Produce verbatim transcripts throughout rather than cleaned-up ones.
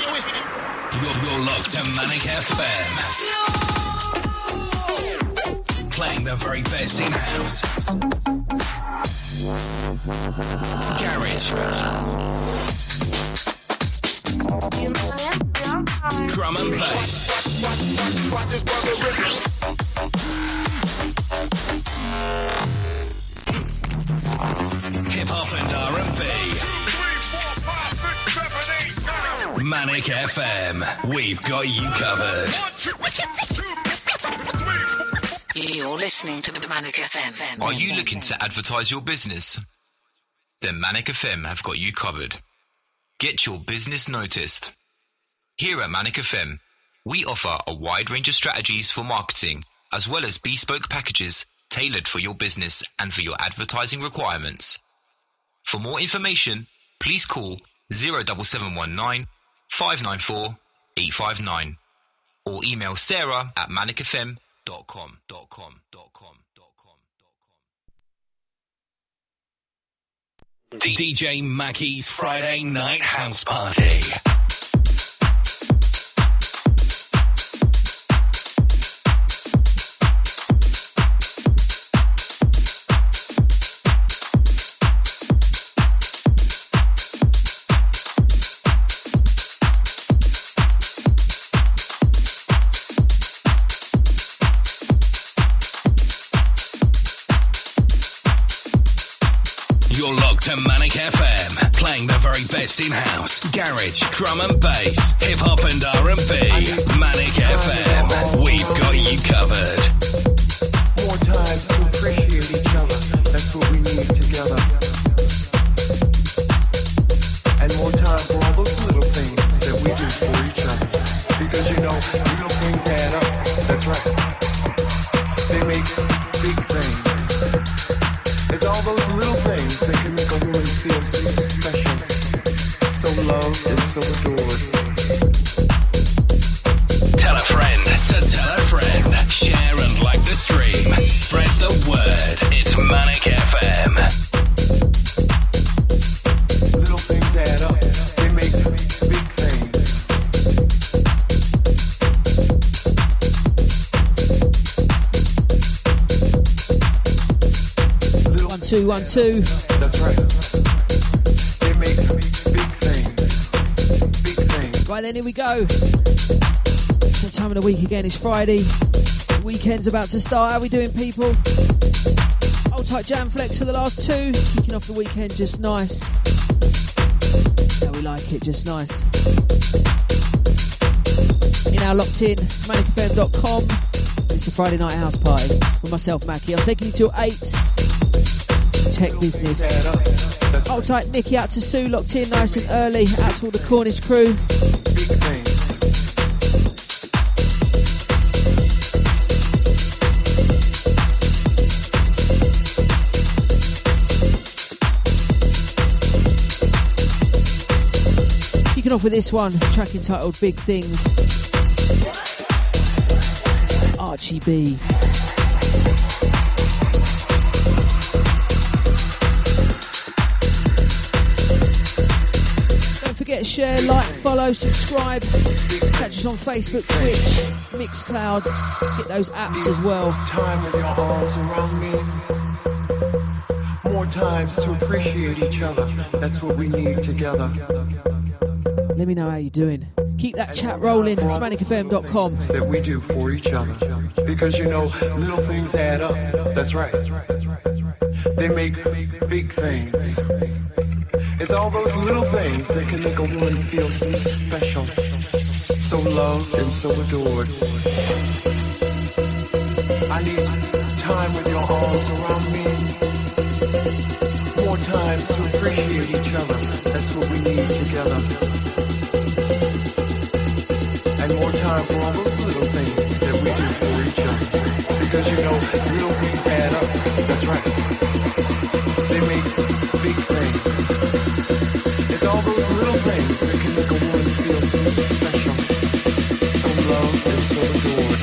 twisted. You're, you're locked to Manic F M. Playing the very best in house. Garage. Drum and bass. Hip hop and R and B. Manic F M. We've got you covered. You're listening to Manic F M. Are you looking to advertise your business? Then Manic F M have got you covered. Get your business noticed. Here at Manic F M, we offer a wide range of strategies for marketing, as well as bespoke packages tailored for your business and for your advertising requirements. For more information, please call zero seven seven one nine, five nine four, eight five nine or email Sarah at manic f m dot com. D J Mackey's Friday Night House Party. You're locked to Manic F M, playing the very best in house, garage, drum and bass, hip hop and R and B. Manic F M, we've got you covered. More time to appreciate each other, that's what we need together. And more time for all those little things that we do for each other. Because you know, little things add up, that's right. They make big things. It's all those little things that can make a woman feel so special, so loved and so adored. Tell a friend to tell a friend. Share and like the stream. Spread the word. It's Manic F M. Little things add up. They make big things. One, two, one, two. That's right. They make big things. Big things. Right then, here we go. It's the time of the week again. It's Friday. The weekend's about to start. How we doing, people? Hold tight, Jam Flex for the last two. Kicking off the weekend just nice. How we like it, just nice. You're now locked in. It's manic f m dot com. It's the Friday Night House Party with myself, Mackie. I'm taking you till eight. Tech business. Hold tight, Nicky out to Sue, locked in nice and early. Out to all the Cornish crew. Kicking off with this one, track entitled Big Things. Archie B. Forget, share, like, follow, subscribe. Catch us on Facebook, Twitch, Mixcloud. Get those apps as well. Time with your arms around me. More times to appreciate each other. That's what we need together. Let me know how you're doing. Keep that chat rolling. It's manic f m dot com. That we do for each other. Because you know, little things add up. That's right. They make big things. It's all those little things that can make a woman feel so special, so loved and so adored. I need time with your arms around me. More times to appreciate each other. That's what we need together. And more time for all those little things that we do for each other. Because you know, little things add up. That's right. They make big things. It's all those little things that can make a woman feel so special, so loved and so adored.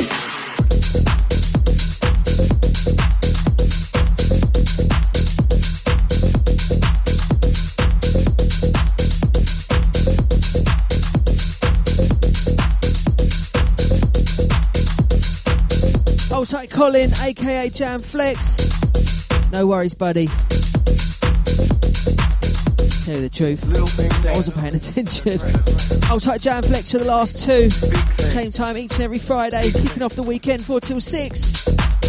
Hold tight Colin, aka Jam Flex. No worries, buddy. Tell you the truth, I wasn't paying attention. Hold tight Jam Flex for the last two. Same time each and every Friday, kicking off the weekend four till six.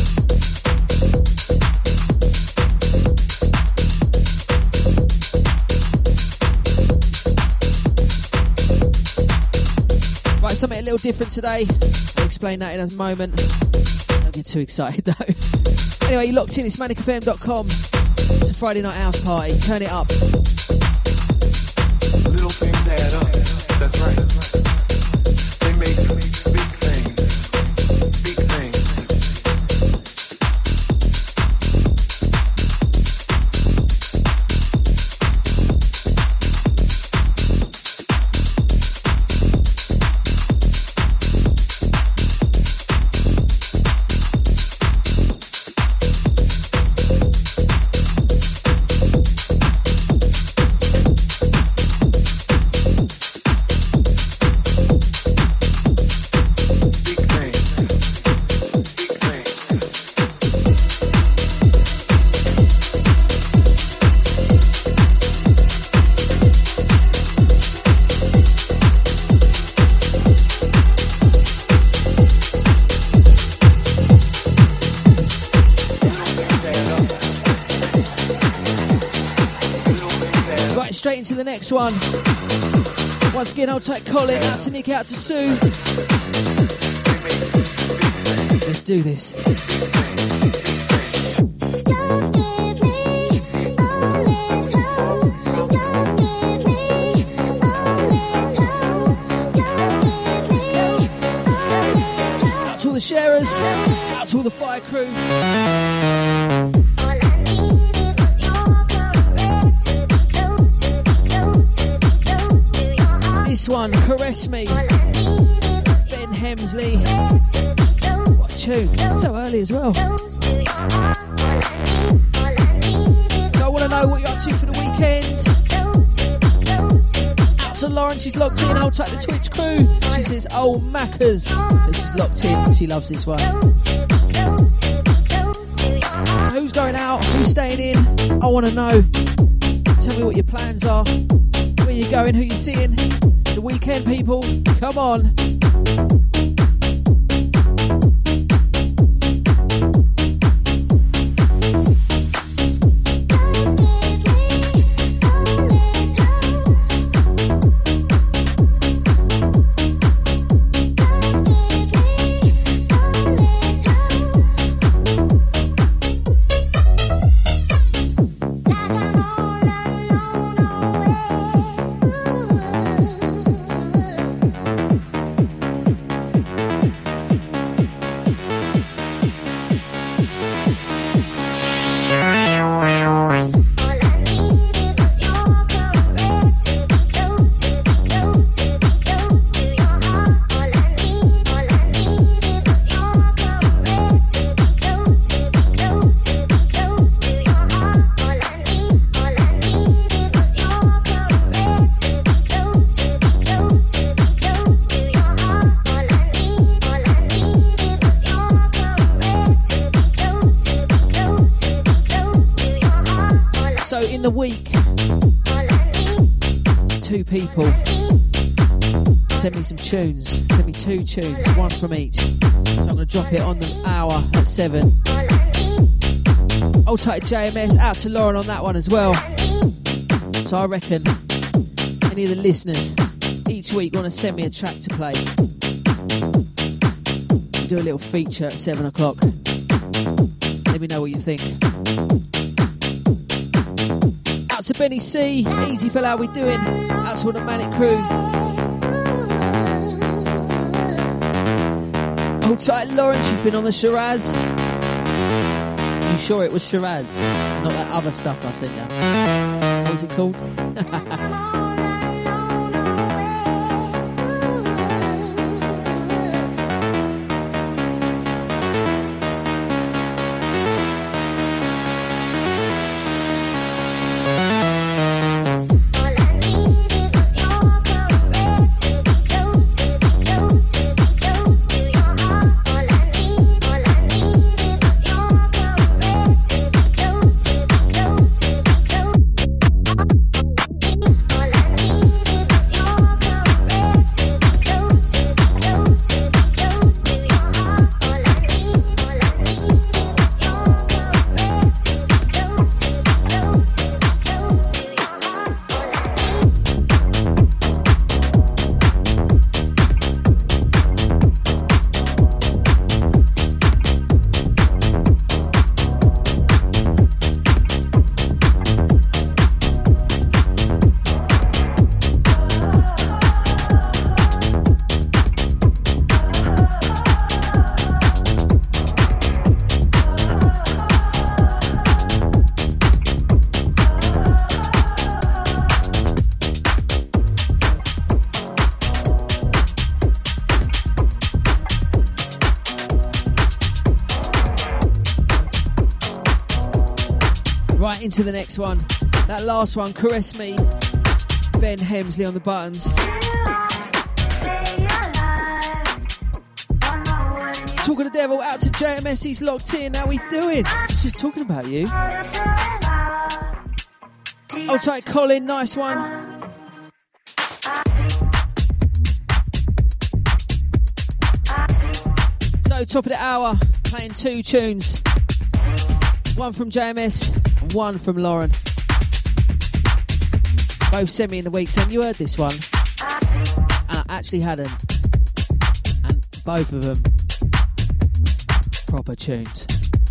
Right, something a little different today. I'll explain that in a moment. Don't get too excited though. Anyway, you're locked in, it's manic f m dot com. It's a Friday night house party, turn it up. Little things add up, that's right. They make big things, big things. To the next one. Once again, hold tight Colin, out to Nick, out to Sue. Let's do this. Out to all the sharers, out to all the fire crew. This one, Caress Me, Ben Hemsley. What a tune, so early as well. So I want to know what you're up to for the weekend. Out to Lauren, she's locked in. Hold tight the Twitch crew. She says, oh Maccas. And she's locked in, she loves this one. So who's going out, who's staying in? I want to know. Tell me what your plans are. Where you going, who you seeing? It's the weekend, people. Come on. In the week, two people sent me some tunes, sent me two tunes, one from each. So I'm going to drop it on the hour at seven. Hold tight J M S, out to Lauren on that one as well. So I reckon any of the listeners each week want to send me a track to play. Do a little feature at seven o'clock. Let me know what you think. Out to Benny C, easy fella, how we doing? Out to all the Manic crew. Hold tight Lauren, she's been on the Shiraz. You sure it was Shiraz? Not that other stuff I sent you. What was it called? All I need Right into the next one. That last one, Caress Me. Ben Hemsley on the buttons. Talking to Devil, out to J M S, he's locked in. How we doing? Just talking about you. Oh, tight Colin, nice one. So, top of the hour, playing two tunes. One from J M S, and one from Lauren. Both sent me in the week saying, you heard this one? And I actually hadn't. And both of them, proper tunes.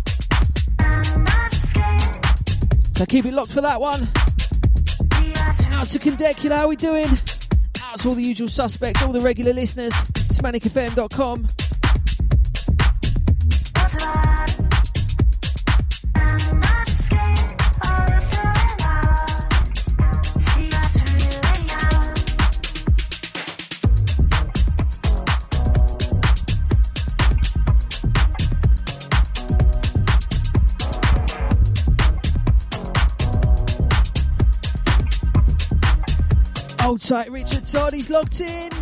So keep it locked for that one. Out to Condecula, how we doing? Out to all the usual suspects, all the regular listeners. It's manic f m dot com. Hold tight, Richard Todd, he's locked in.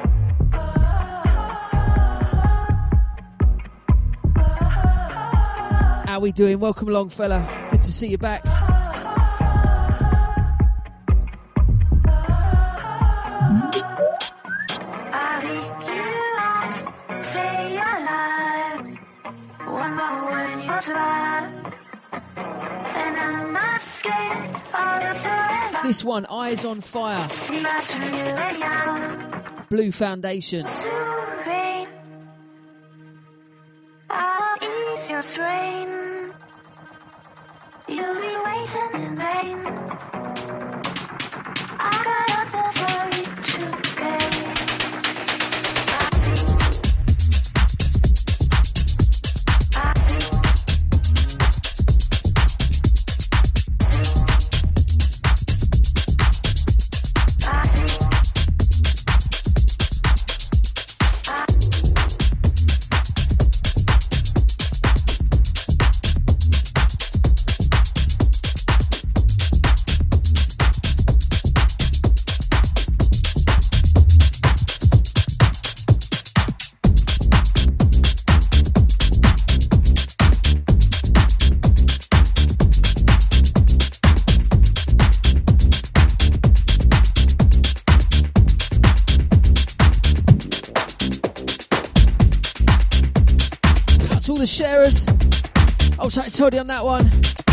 How we doing? Welcome along, fella. Good to see you back. This one, Eyes on Fire. Blue Foundation. I'll ease your strain. You'll be waiting in vain. I got nothing for you to gain. I see. I see. All the sharers. I'll take Toddy on that one.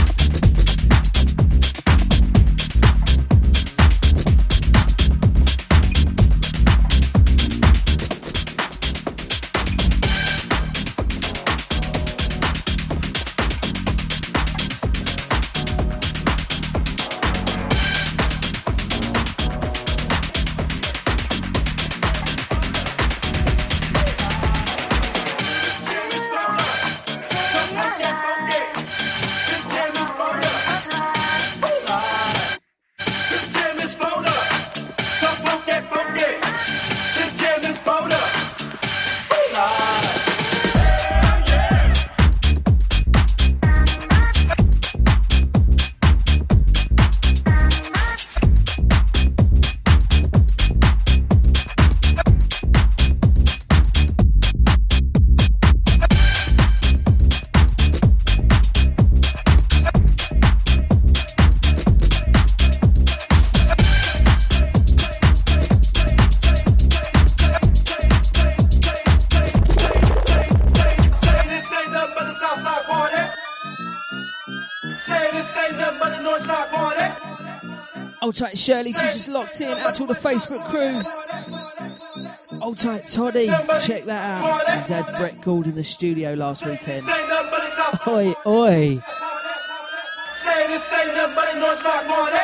Old tight Shirley, she's just locked in. Out to all the Facebook crew. Old tight Toddy, check that out. He's had Brett Gould in the studio last weekend. Oi, oi. Say this ain't nothing but a north side boy.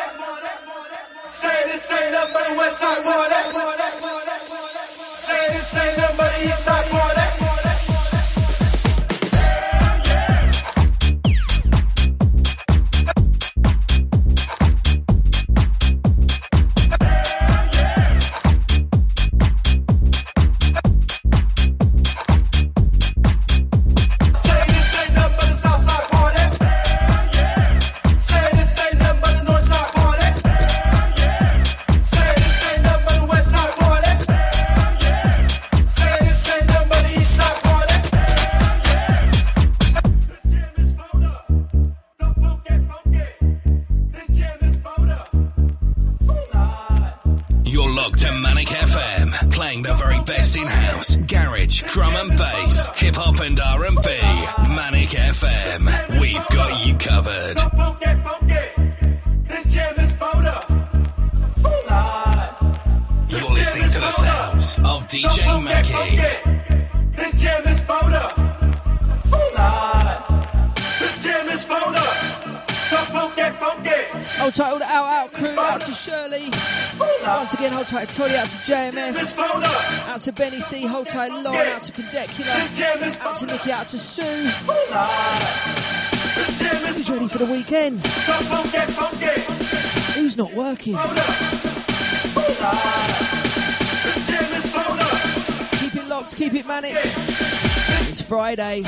Say this ain't nothing but a west side boy. Say this ain't nothing but a east side boy. playing the very best in house, garage, drum and bass, hip hop and R and B. Manic F M, we've got you covered. You're listening to the sounds of D J Mackie. This jam is phoned up. This jam is phoned up. Don't funky, funky. Hold tight, all the out, out crew, out to Shirley. Once again, hold tight, Tolly, out to J M S. Out to Benny C, hold tight, Lauren, out to Condecula. Out to Nikki, out to Sue. Who's ready for the weekend? Who's not working? Keep it locked, keep it manic. It's Friday.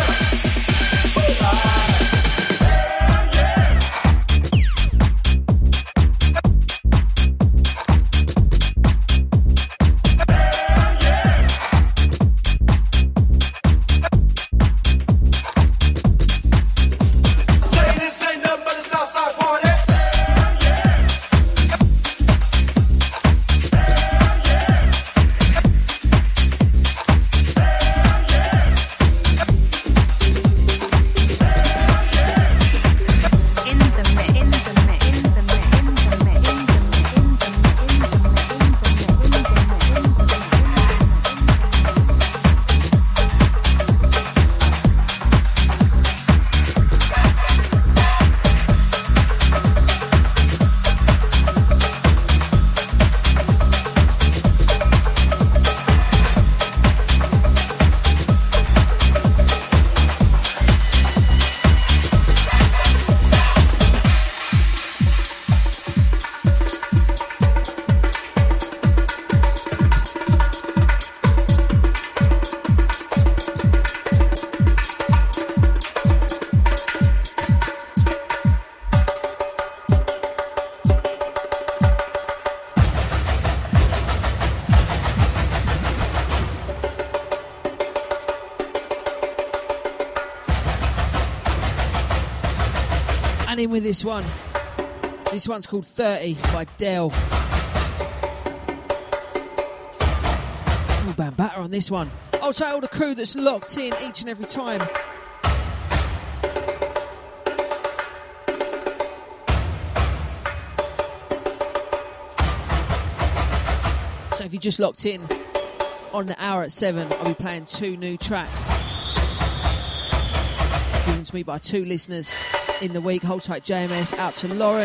In with this one. This one's called thirty by Dell. Oh, Bambata on this one. I'll tell all the crew that's locked in each and every time. So if you just locked in on the hour at seven, I'll be playing two new tracks given to me by two listeners in the week. Hold tight, J M S, out to Lauren.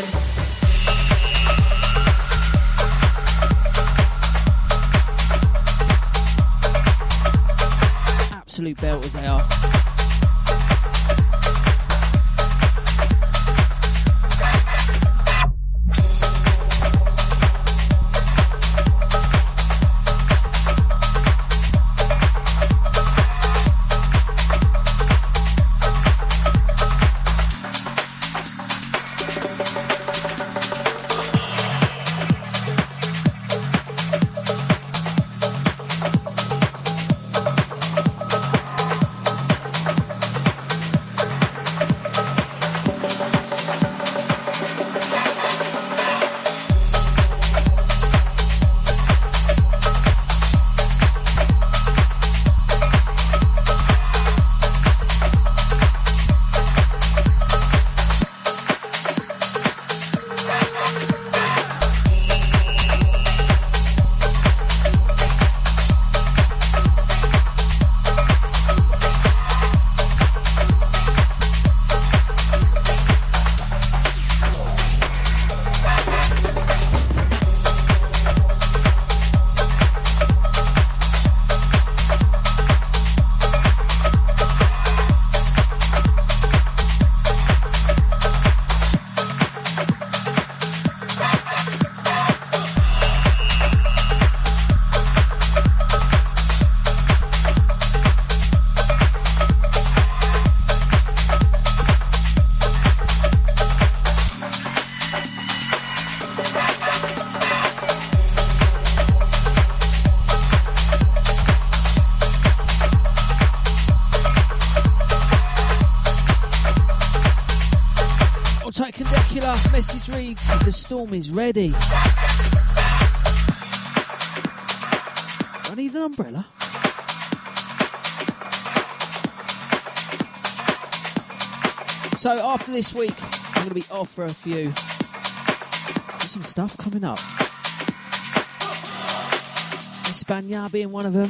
Absolute belters they are. Message reads, the storm is ready. I need an umbrella. So after this week, I'm going to be off for a few. There's some stuff coming up. España being one of them.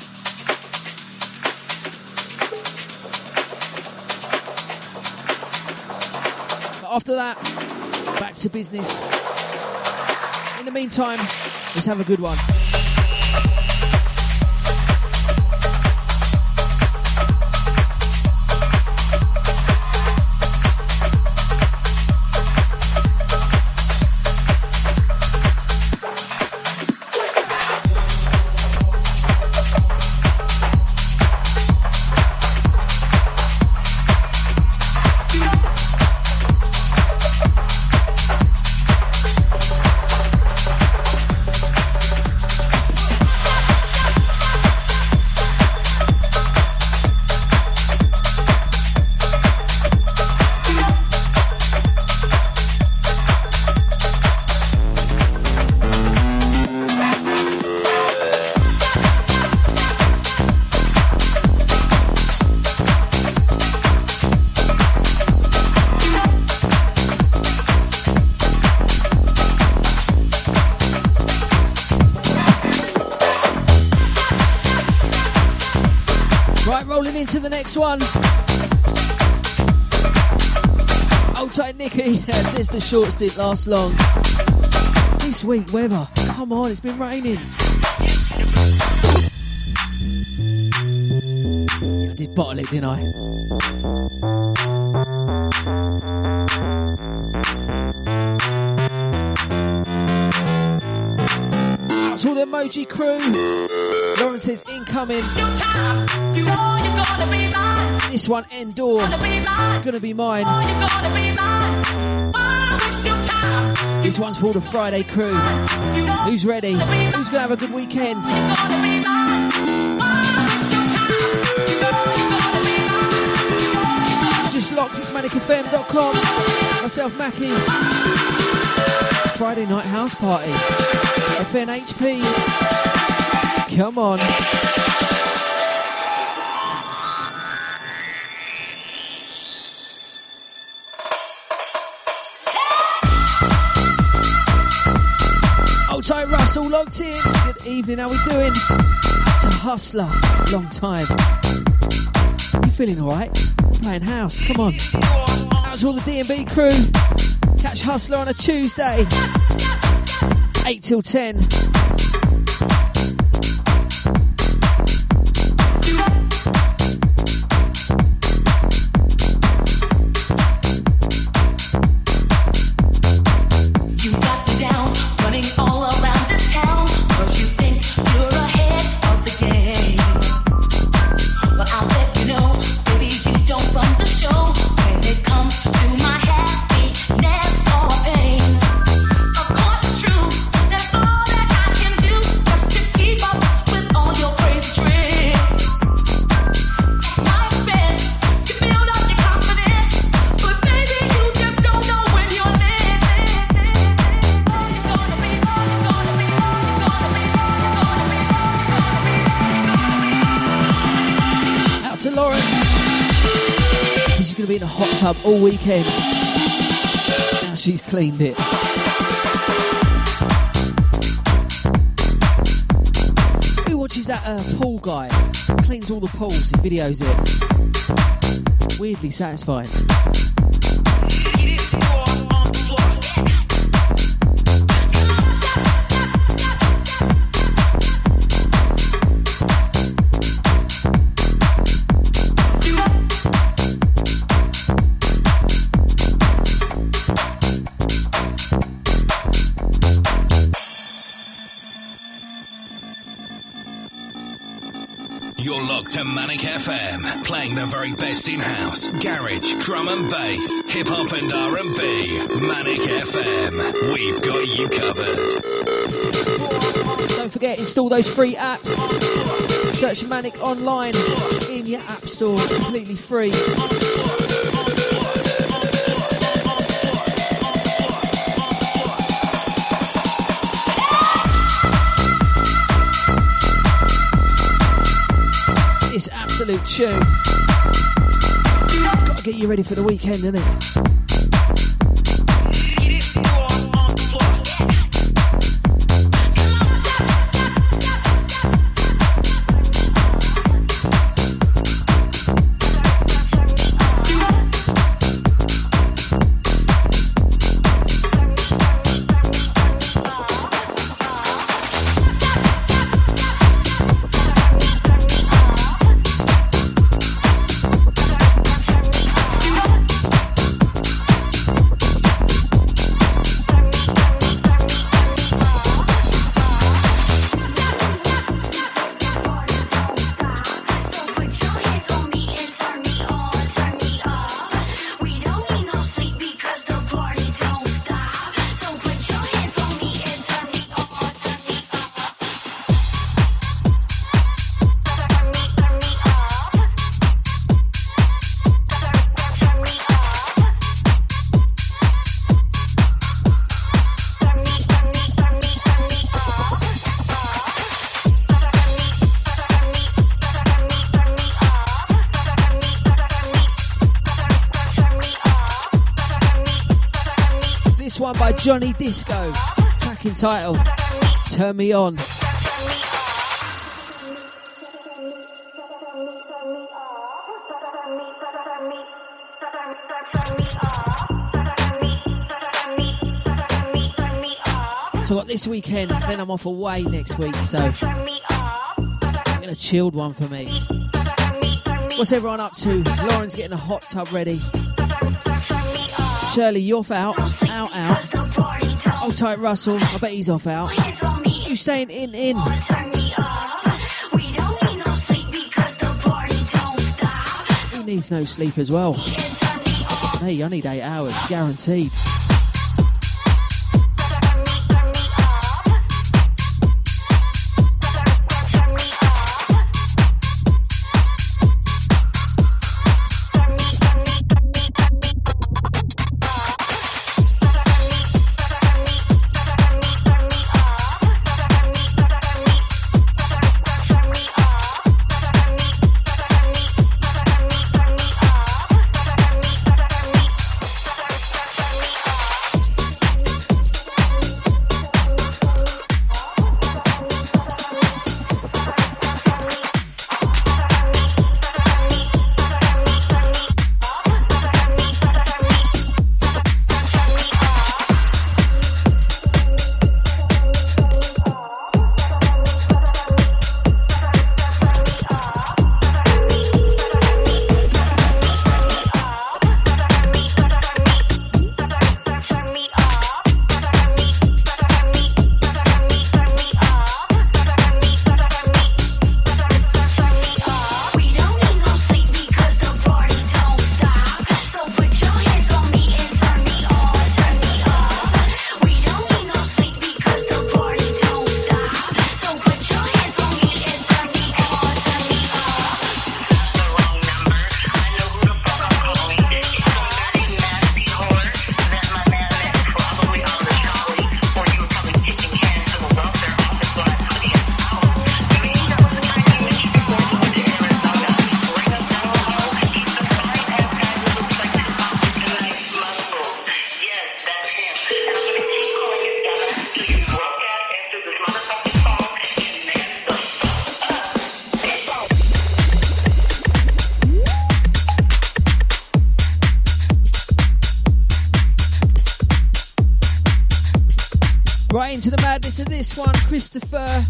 But after that, back to business. In the meantime, let's have a good one. To the next one. Old tight Nicky says the shorts didn't last long. This week, weather. Come on, it's been raining. Yeah, I did bottle it, didn't I? Out to all the emoji crew. Lauren says incoming. You know you're gonna be mine. This one, Endor. Gonna be mine. Gonna be mine. Oh, you're gonna be mine. Why waste your time? This one's for the Friday crew. You know who's ready? Gonna who's gonna have a good weekend? You're gonna be mine. Why waste your time? You know you're gonna be mine. Just locked, it's manic f m dot com. Myself, Mackie. It's Friday night house party. F N H P. Come on. Old tight Russell locked in. Good evening, how we doing? It's a hustler. Long time. You feeling alright? Playing house, come on. Out to all the D and B crew. Catch Hustler on a Tuesday. eight till ten. Be in a hot tub all weekend. Now she's cleaned it. Who watches that uh, pool guy? Cleans all the pools, he videos it. Weirdly satisfying. To Manic F M, playing the very best in house, garage, drum and bass, hip hop and R and B. Manic F M, we've got you covered. Don't forget, install those free apps. Search Manic online in your app store. It's completely free. absolute tune. Got to get you ready for the weekend, innit? One by Johnny Disco, track entitled Turn Me On. So I got this weekend, then I'm off away next week, so I'm gonna chilled one for me. What's everyone up to? Lauren's getting a hot tub ready. Shirley, you're off out, out, out. Hold tight, Russell. I bet he's off out. You staying in, in. Who needs no sleep as well? Hey, I need eight hours, guaranteed. Into the madness of this one, Christopher.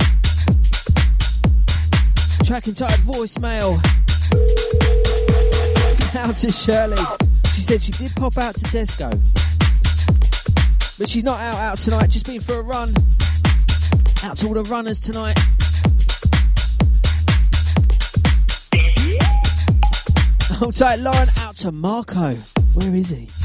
Track entitled Voicemail. Out to Shirley. She said she did pop out to Tesco, but she's not out out tonight, just been for a run. Out to all the runners tonight. Hold tight, Lauren. Out to Marco. Where is he?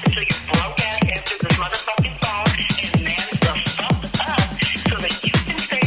Say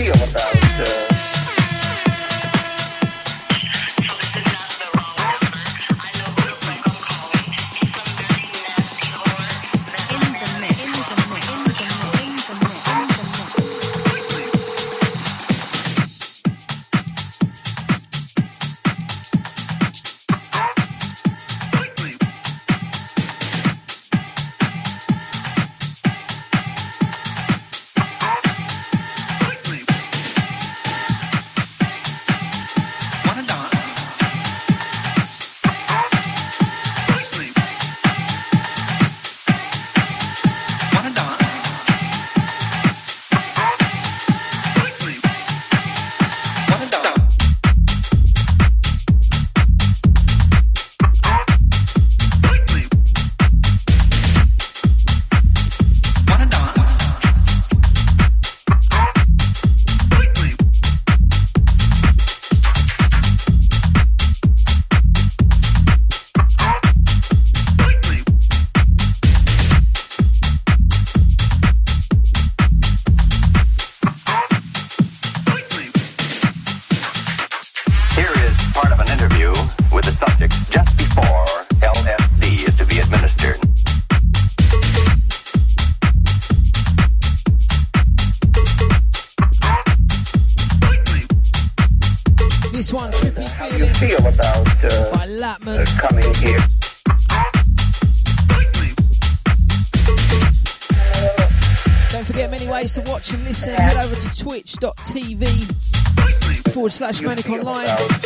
feel about uh, twitch.tv forward slash Manic Online.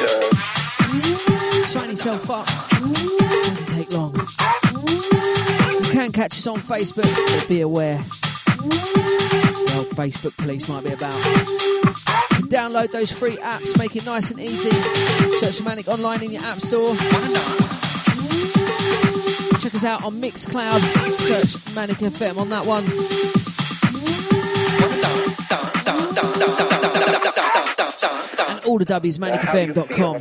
Sign yourself up. Doesn't take long. You can catch us on Facebook, but be aware. The old Facebook police might be about. You can download those free apps, make it nice and easy. Search Manic Online in your app store. Check us out on Mixcloud. Search Manic F M on that one. And all the W's, manic f m dot com.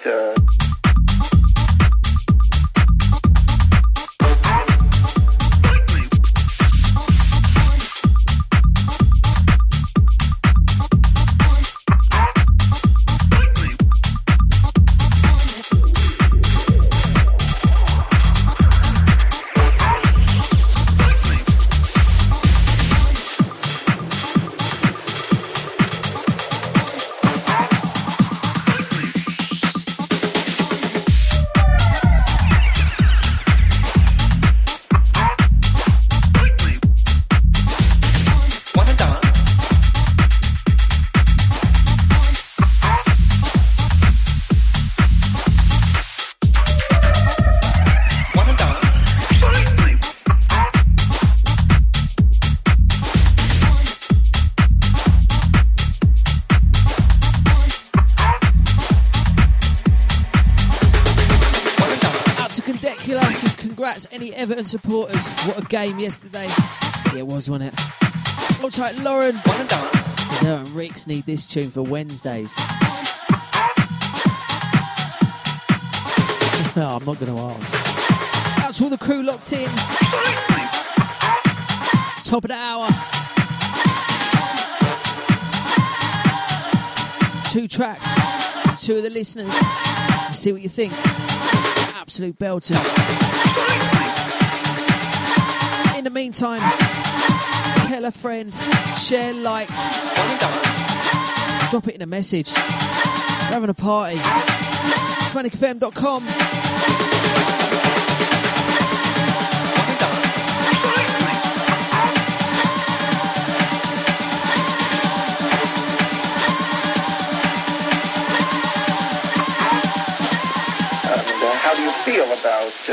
Any Everton supporters, what a game yesterday. Yeah, it was, wasn't it? Hold tight, Lauren. Darren and Ricks need this tune for Wednesdays. No, I'm not going to ask. Out to all the crew locked in. Top of the hour. Two tracks, two of the listeners. Let's see what you think. Absolute belters. In the meantime, tell a friend, share, like, drop it in a message. We're having a party. It's manic f m dot com. And uh, how do you feel about... Uh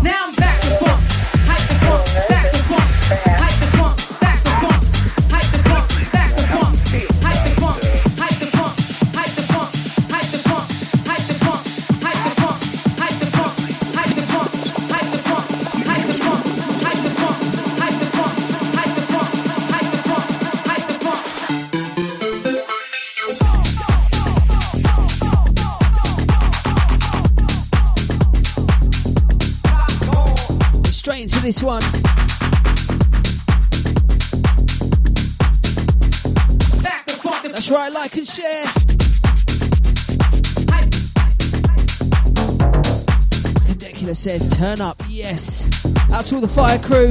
This one. That's right, like and share. Ridiculous says, turn up, yes. Out to all the fire crew.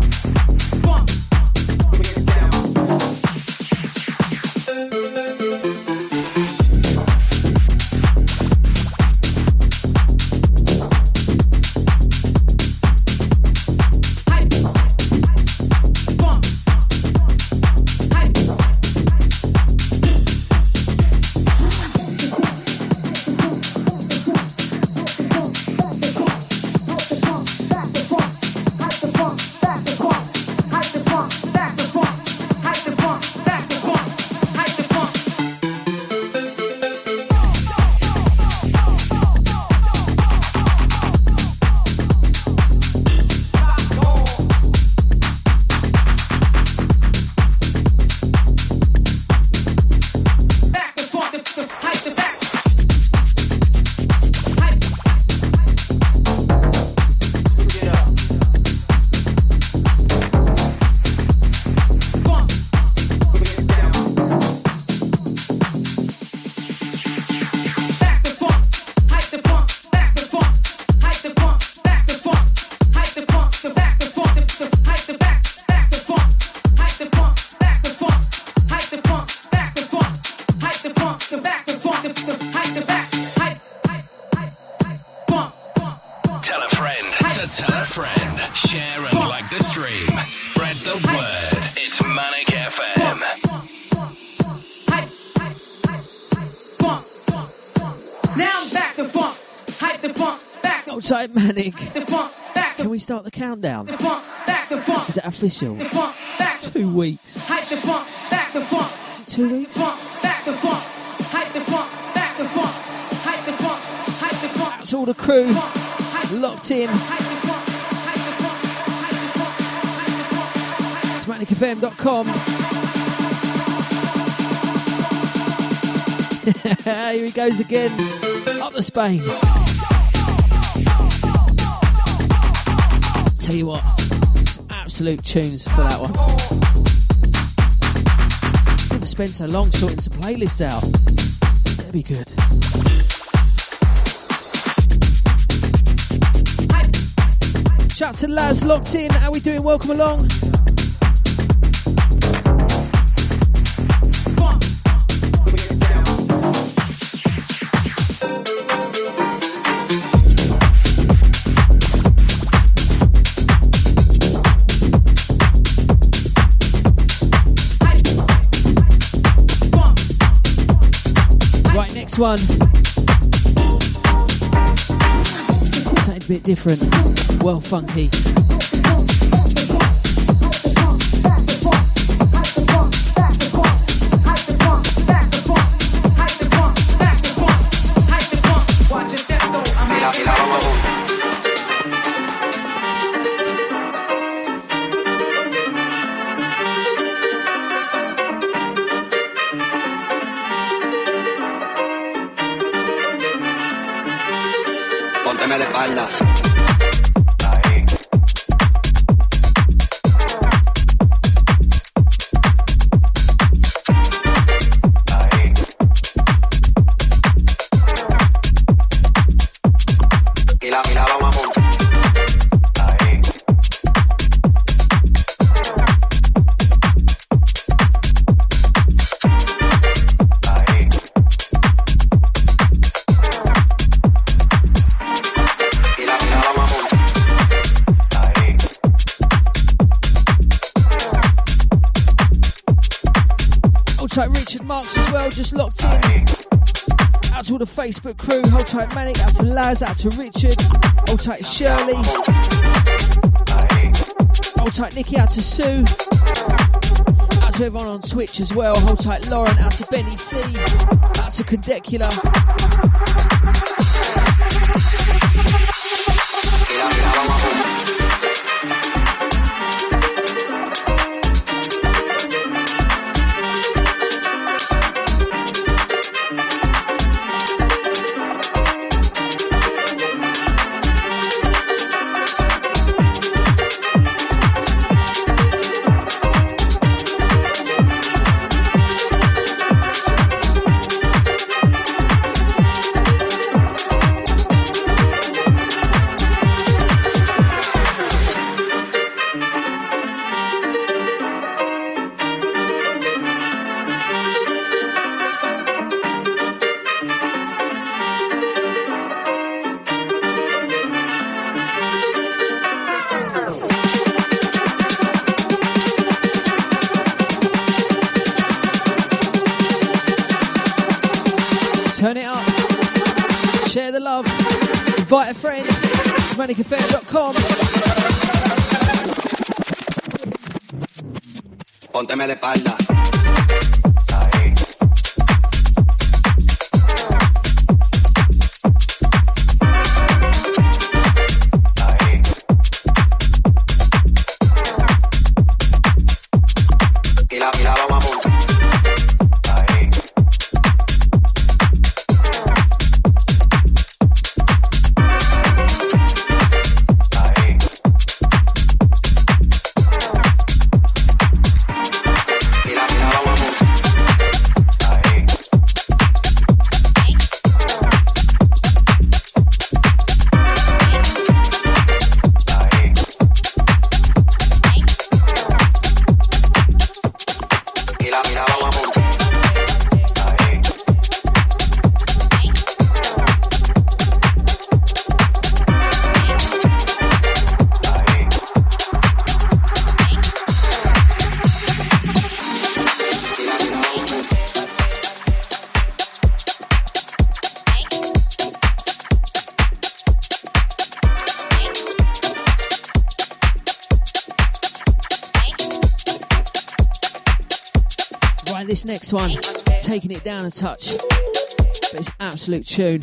Manic. Can we start the countdown? Is that official? Two weeks. Is it two weeks? That's all the crew locked in. It's manic f m dot com. Here he goes again. Up to Spain. Tell you what, some absolute tunes for that one. Never spent so long sorting some playlists out. That'd be good. Shout to Laz locked in. How we doing? Welcome along. One something a bit different, well funky. Just locked in. Out to all the Facebook crew. Hold tight Manic. Out to Laz. Out to Richard. Hold tight Shirley. Hold tight Nikki. Out to Sue. Out to everyone on Twitch as well. Hold tight Lauren. Out to Benny C. Out to Condecula. Turn it up. Share the love. Invite a friend. It's manic f m dot com. Pónteme de espalda. This next one, taking it down a touch, but it's absolute tune.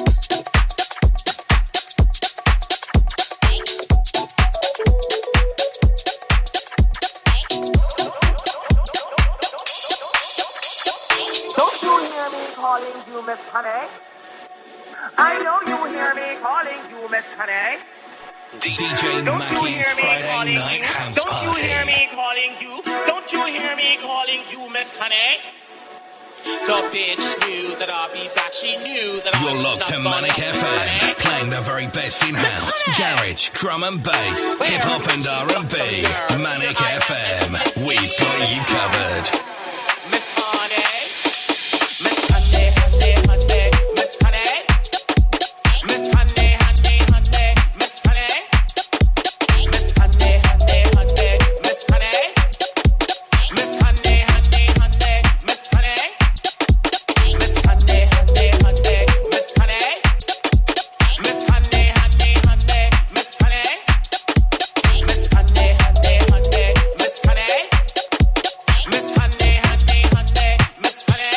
Don't you hear me calling you Miss Honey? I know you hear me calling you Miss Honey. D J Mackey's Friday Night House Don't Party. Don't you hear me calling you? Don't you hear me calling you Miss Honey? The bitch knew that I'll be back. She knew that You're locked to Manic F M, playing the very best in house, garage, drum and bass, hip hop and R and B. Manic F M, we've got you covered. Miss Honey, Miss Honey, Honey, Honey, Miss Honey, Miss Honey, Honey, Honey, Miss Honey, Miss Honey, Honey, Honey, Miss Honey, Miss Honey, Honey, Honey, Miss Honey, Miss Honey, Honey, Honey, Miss Honey, Miss Honey, Honey, Honey, Miss Honey, Miss Honey, Honey, Honey, Miss Honey, Miss Honey, Honey, Honey, Miss Honey.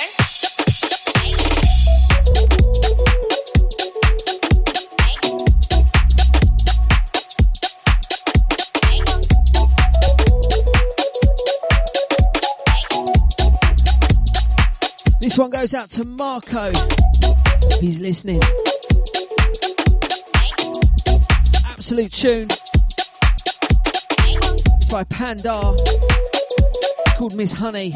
This one goes out to Marco, if he's listening. Absolute tune. It's by Pandar. It's called Miss Honey.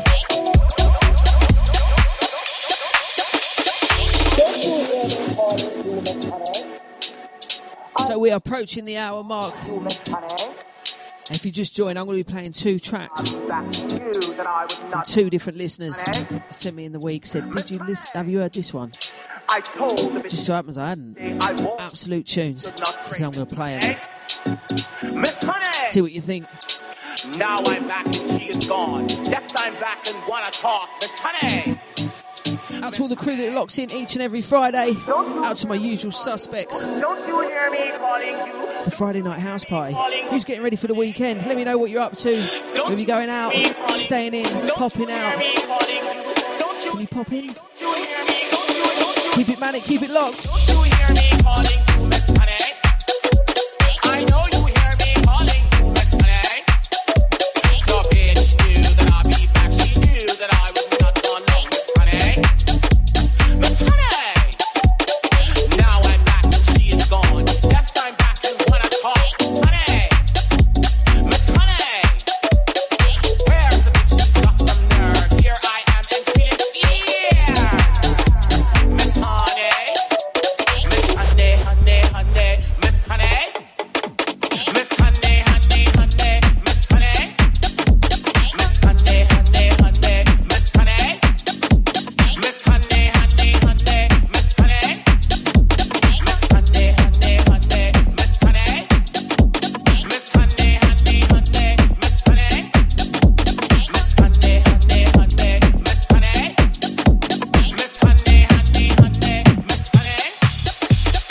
So we're approaching the hour mark. If you just joined, I'm going to be playing two tracks from two different listeners. Sent me in the week, said, "Did you listen? Have you heard this one?" Just so happens I hadn't. Absolute tunes. So I'm going to play them. See what you think. Now I'm back and she is gone. Yes, I'm back and wanna talk. Miss Honey. Out to all the crew that locks in each and every Friday. Out to my usual suspects. Don't you hear me calling you? It's the Friday night house party. Who's getting ready for the weekend? Let me know what you're up to. Whether you're going out, staying in, popping out. Can you pop in? Keep it manic, keep it locked. Don't you hear me calling you, Miss Honey? I know you hear me calling you, Miss Honey. The bitch knew that I'd be back. She knew that I was not gonna, Miss Honey. Miss Honey. Now I'm back and she is gone. Yes, I'm back and wanna talk, Honey. Miss Honey. Where's the bitch? She's got some nerve. Here I am and feeling fear. Miss Honey. Miss Honey, honey, honey. Miss Honey. Miss Honey, honey, honey. Miss Honey. Miss Honey, honey, honey. Miss Honey. Miss Honey, honey, honey. Miss Honey. Miss Honey, honey, honey. Miss Honey. Miss Honey, honey, honey. Miss Honey. Miss Honey, honey, honey. Miss Honey. Miss Honey, honey, honey. Miss Honey.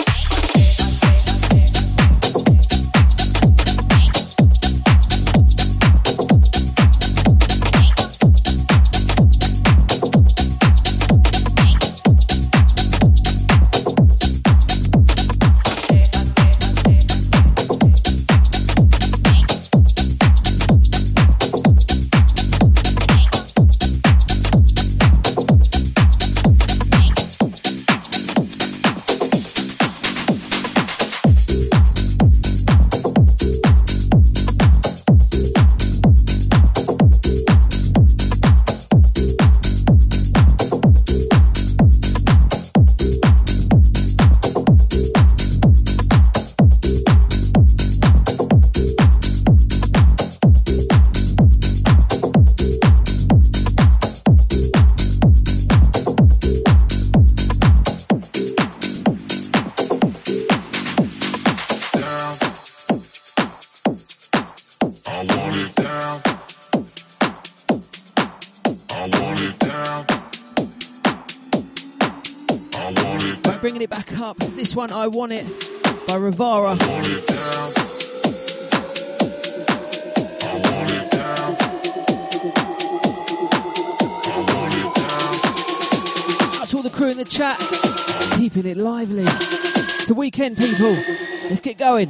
Right, bringing it back up. This one, I Want It, by Rivara. Out to all the crew in the chat, keeping it lively. It's the weekend, people. Let's get going.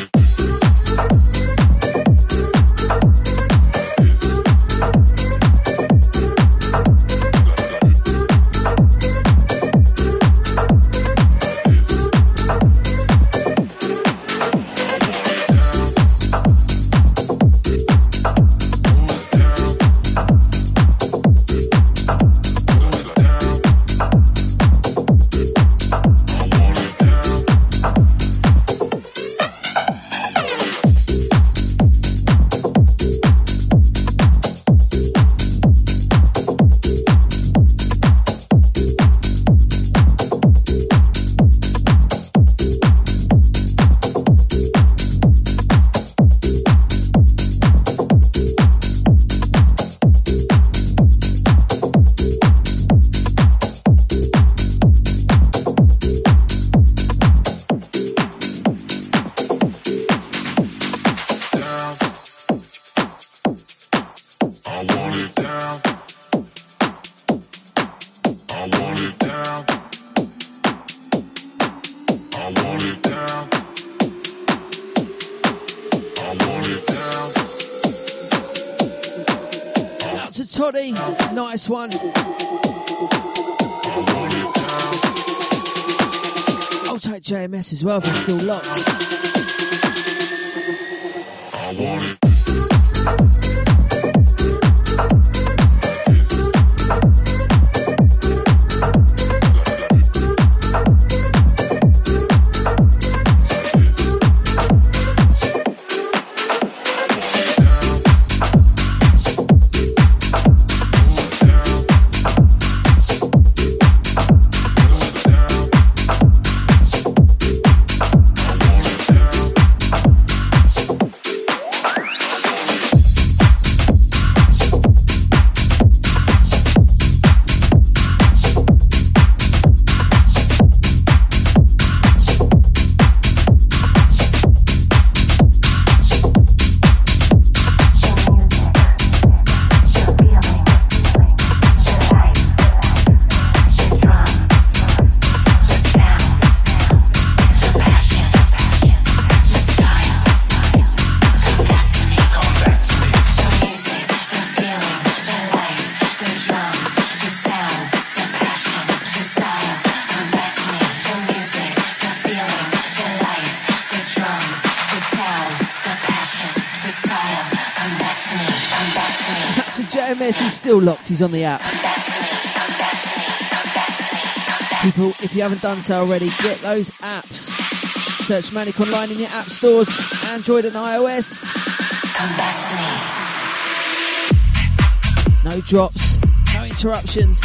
Toddy, nice one. I'll take J M S as well if he's still locked. I want it. J M S, he's still locked. He's on the app. People, if you haven't done so already, get those apps. Search Manic Online in your app stores, Android and iOS. No drops, no interruptions.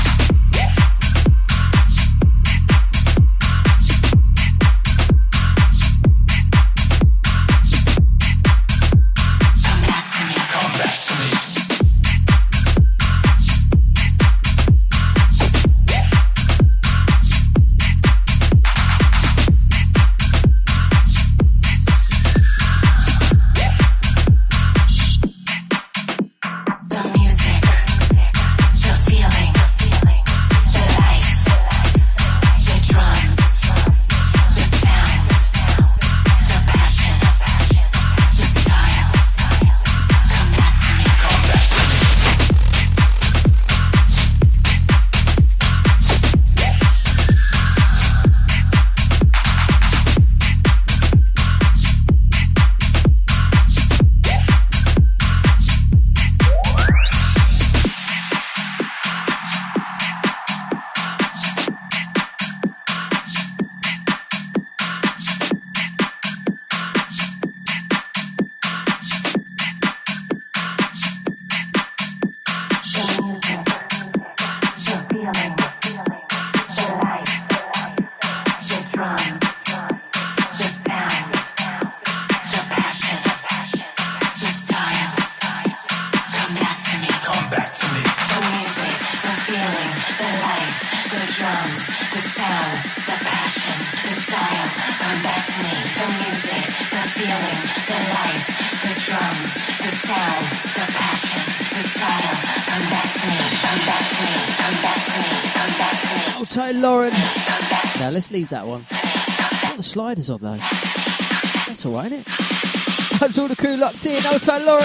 Lauren. Now let's leave that one. Got the sliders on though. That's alright, isn't it? That's all the crew locked in. Hold tight, Lauren.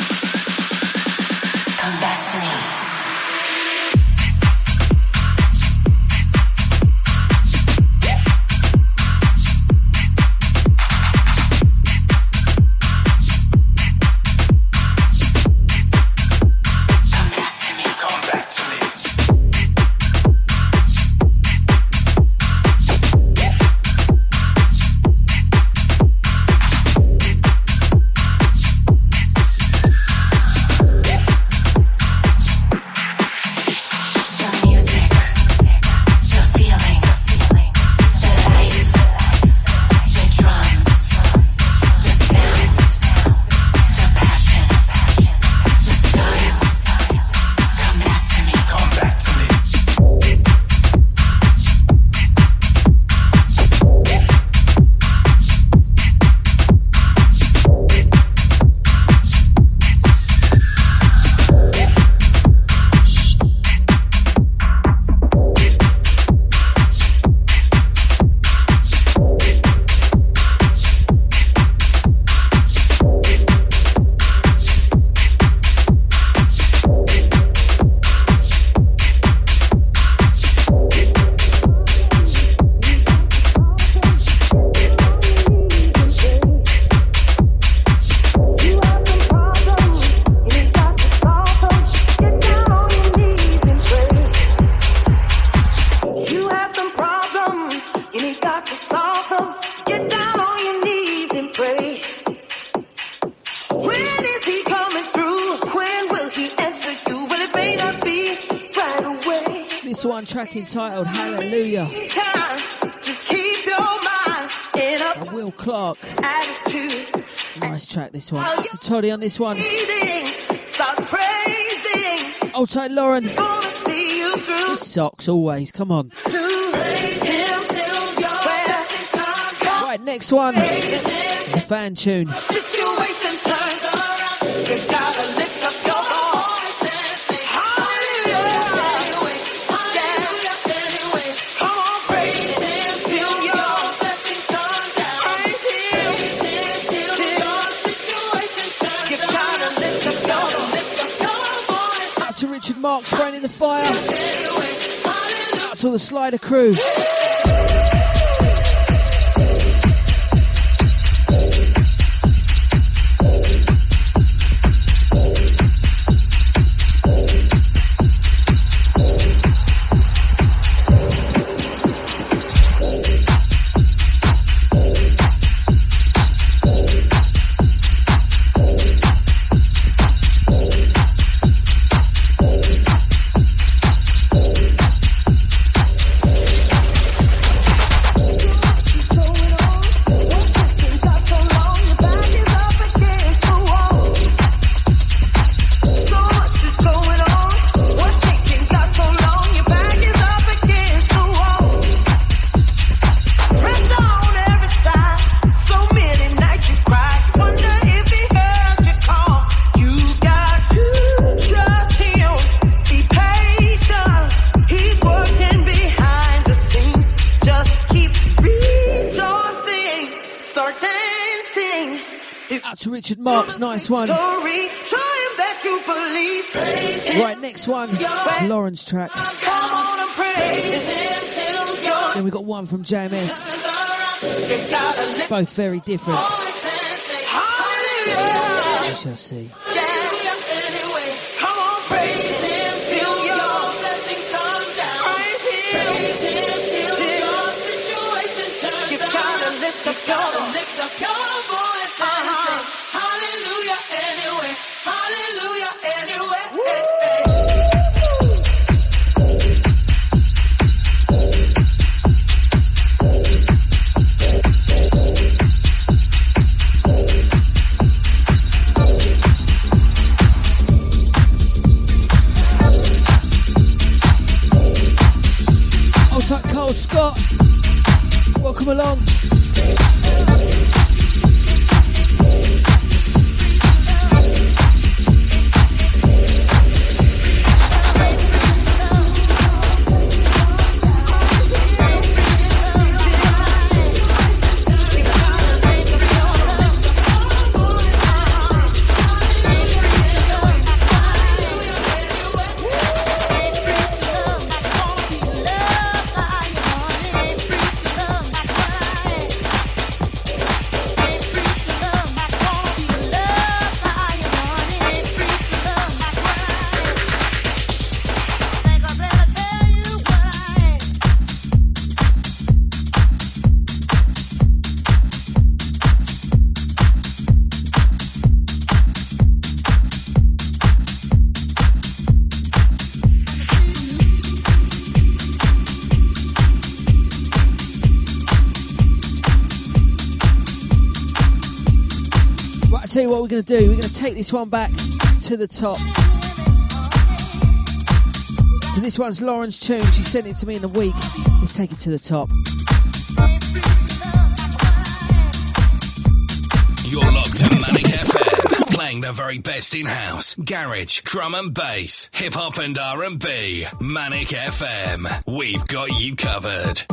Come back to me. Entitled Hallelujah. Just keep your mind in a Will Clark. Attitude. Nice track, this one. Up to Toddy on this one. Start praising. Hold tight, Lauren. See you through. This socks always. Come on. Right, next one. The fan tune. Situation turns around. You gotta lift up your Richard Marks spraying in the fire. Out to all the Slider crew. Out to Richard Marks, nice one. Story, show him that you believe. Praise him. Right, next one is Lauren's track. Come on and praise him till you're Then we got one from J M S. you gotta lift Both very different. hallelujah. We shall see. Anyway, come on, praise him till your blessings come down. Praise him, praise him till your situation turns. You gotta lift up your lift up your voice and say hallelujah anyway, hallelujah anyway. Old tight Cole Scott. Welcome along. Tell you what we're going to do. We're going to take this one back to the top. So this one's Lauren's tune. She sent it to me in a week. Let's take it to the top. You're locked to Manic F M, playing the very best in house, garage, drum and bass, hip hop and R and B. Manic F M, we've got you covered.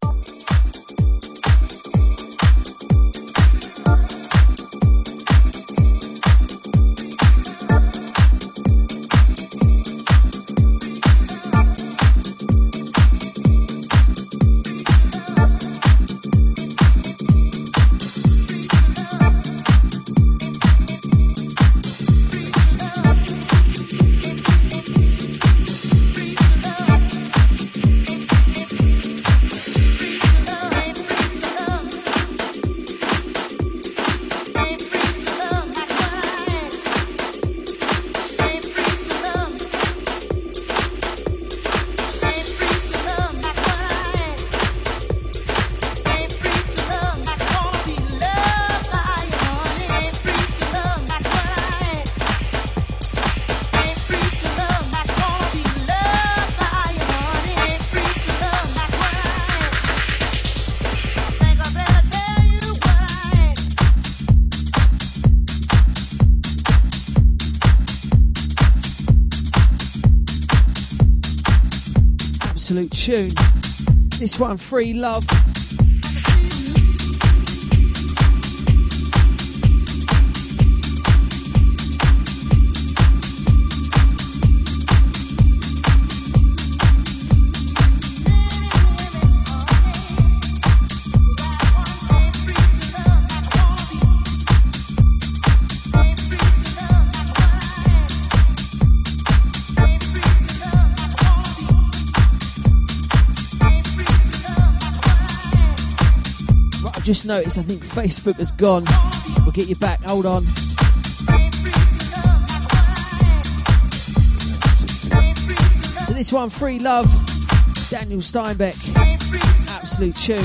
Absolute tune. This one, Free Love. Just noticed, I think Facebook has gone. We'll get you back. Hold on. So this one, Free Love, Daniel Steinbeck. Absolute tune.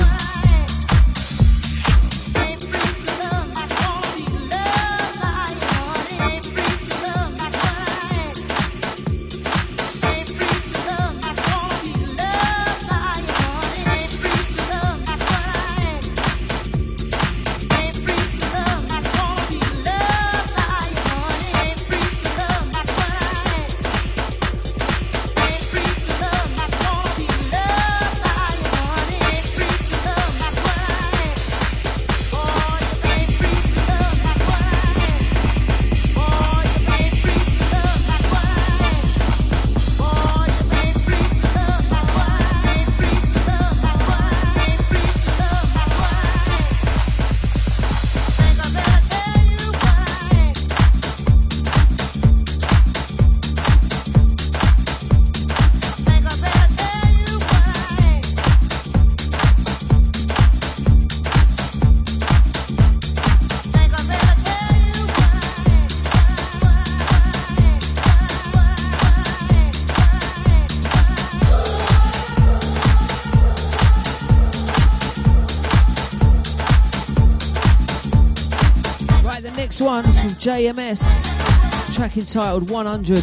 Right, the next one's from J M S, track entitled one hundred.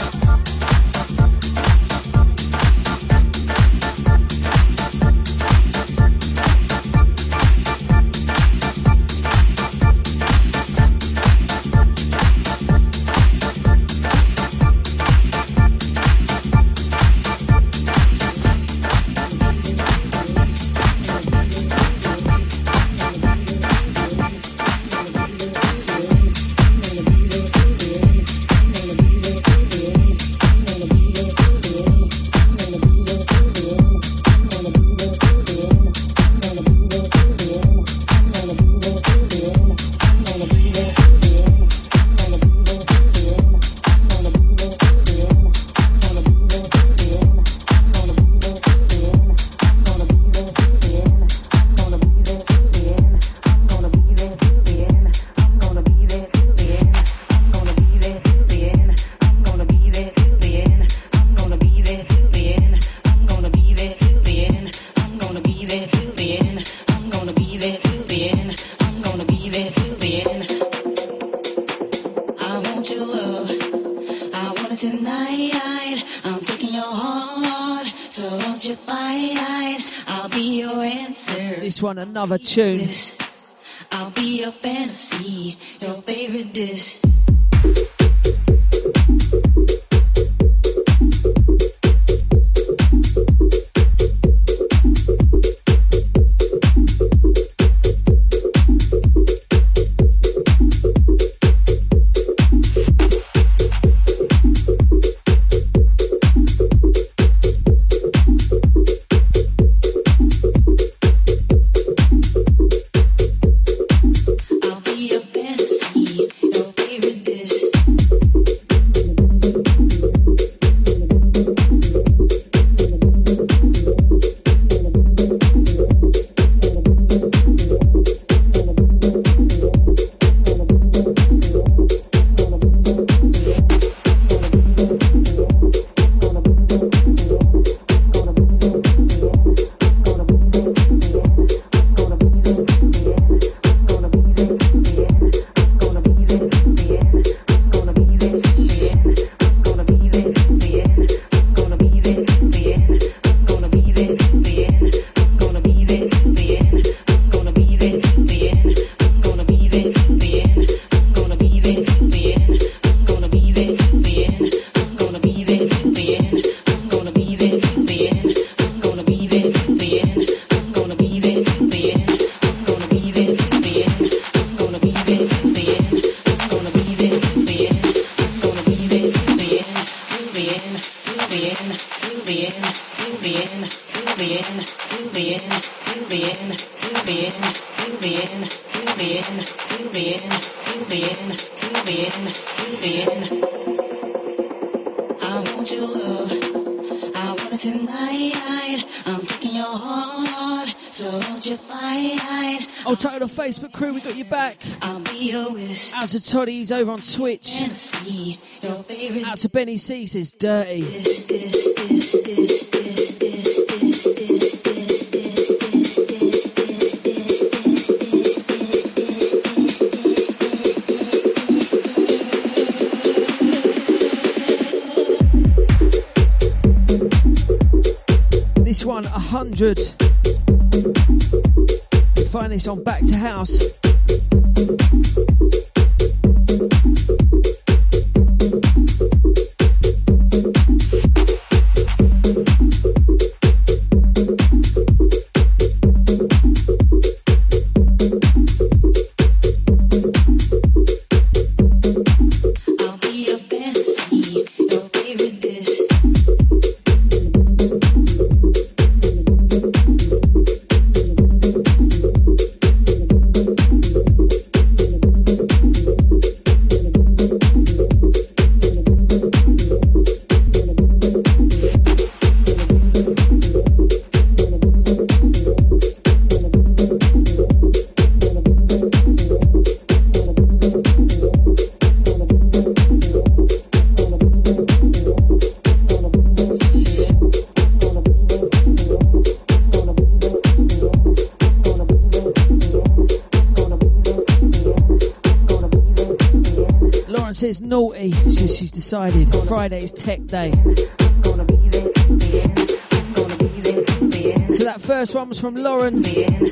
This one, another tune. I'll be your fantasy, your favorite dish. Facebook crew, we got you back. Out to Toddy, he's over on Twitch. Out to Benny C, says dirty. This one, a hundred. Find this on Back to House. I'll be Lauren says naughty. She's, she's decided Friday is tech day. So that first one was from Lauren.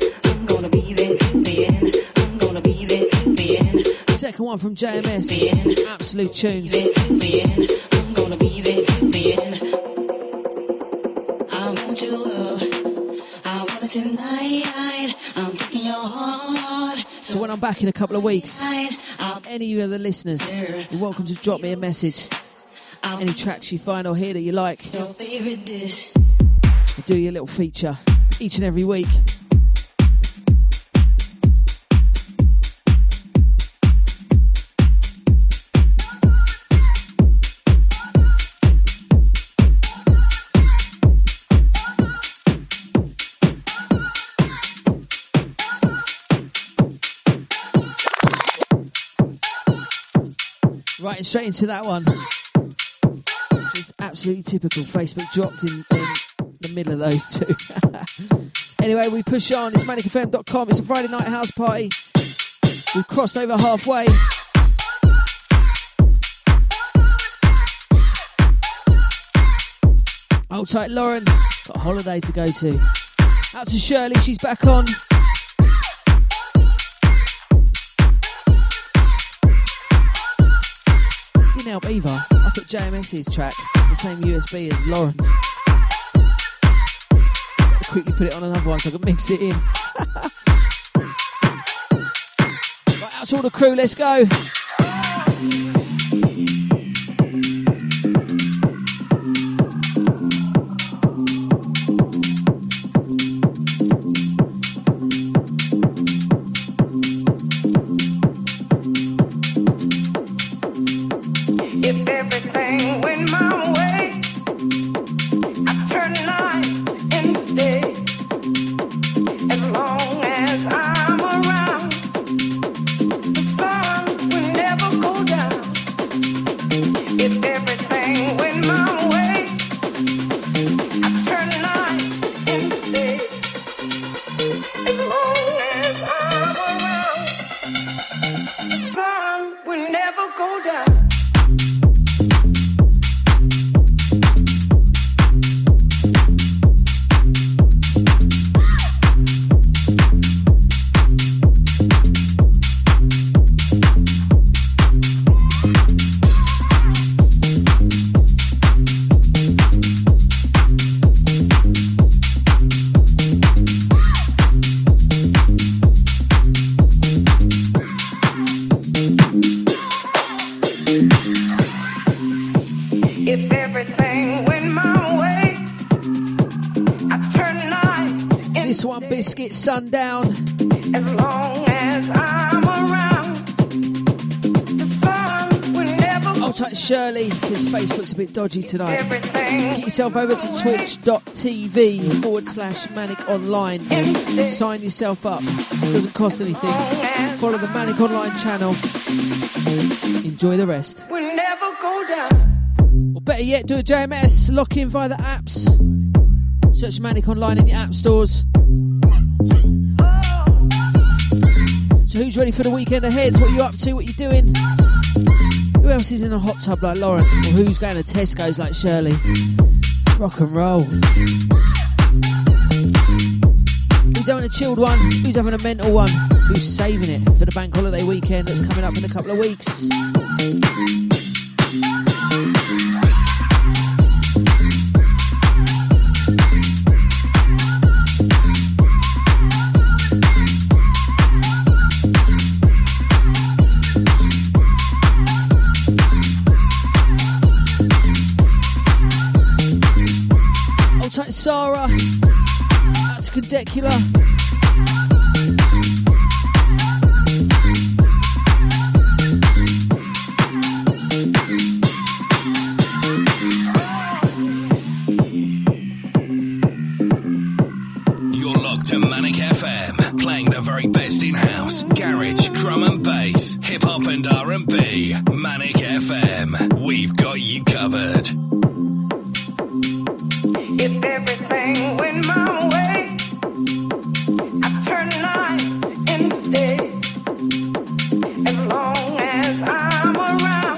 Second one from J M S. Absolute tunes. I want your love. I want it tonight. I'm taking your heart. So when I'm back in a couple of weeks, any of the listeners, you're welcome to drop me a message. Any tracks you find or hear that you like, Your favorite dish. I'll do your little feature each and every week. Right, straight into that one. It's absolutely typical. Facebook dropped in, in the middle of those two. Anyway, we push on. It's manic f m dot com. It's a Friday night house party. We've crossed over halfway. Hold tight, Lauren. Got a holiday to go to. Out to Shirley. She's back on. Didn't help either. I put J M S's track, the same U S B as Lauren's. Quickly put it on another one so I can mix it in. Right, that's all the crew. Let's go. If everything went my way, I'd turn nights into day. As long as I'm around, the sun will never go down. If everything went my way, I'd turn nights into day. As long as I'm around, the sun will never go down. If everything went my way, I'd turn nights into This one, Biscuit Sundown. as long as I'm around. The sun will never Hold tight, Shirley. Says Facebook's a bit dodgy tonight. everything. Get yourself over to twitch.tv forward slash manic online. Sign yourself up. Doesn't cost anything. Follow the Manic Online channel. Enjoy the rest. Will never go down. Or better yet, do a J M S. Lock in via the apps. Search Manic Online in your app stores. So who's ready for the weekend ahead? What are you up to? What are you doing? Who else is in a hot tub like Lauren? Or who's going to Tesco's like Shirley? Rock and roll. Who's having a chilled one? Who's having a mental one? Who's saving it for the bank holiday weekend that's coming up in a couple of weeks? Hold tight, Sarah. That's Cadecula. You're locked to Manic F M, playing the very best in house, garage, drum and bass, hip hop and R and B. Manic F M, we've got you covered. If everything went my way, I'd turn nights into day. As long as I'm around,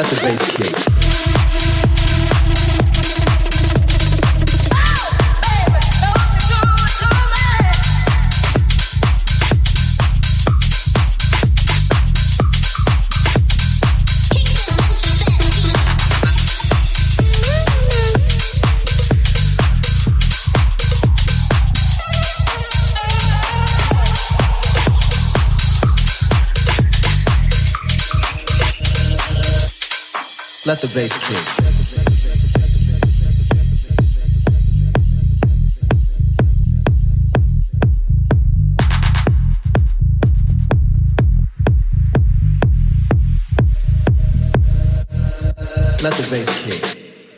Let the bass kick. Let the bass kick. Let the bass kick.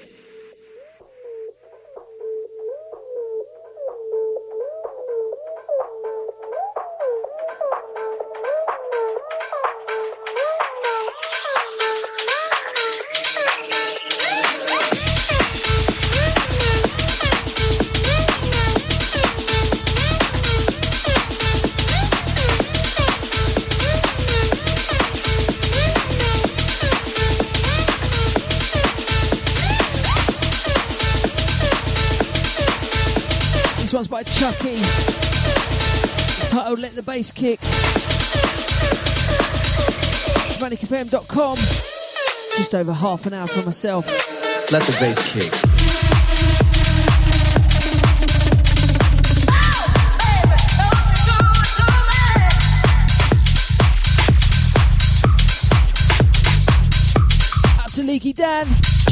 This one's by Chucky. Titled Let the Bass Kick. Manic F M dot com. Just over half an hour for myself. Let the bass kick. Out to Leaky Dan.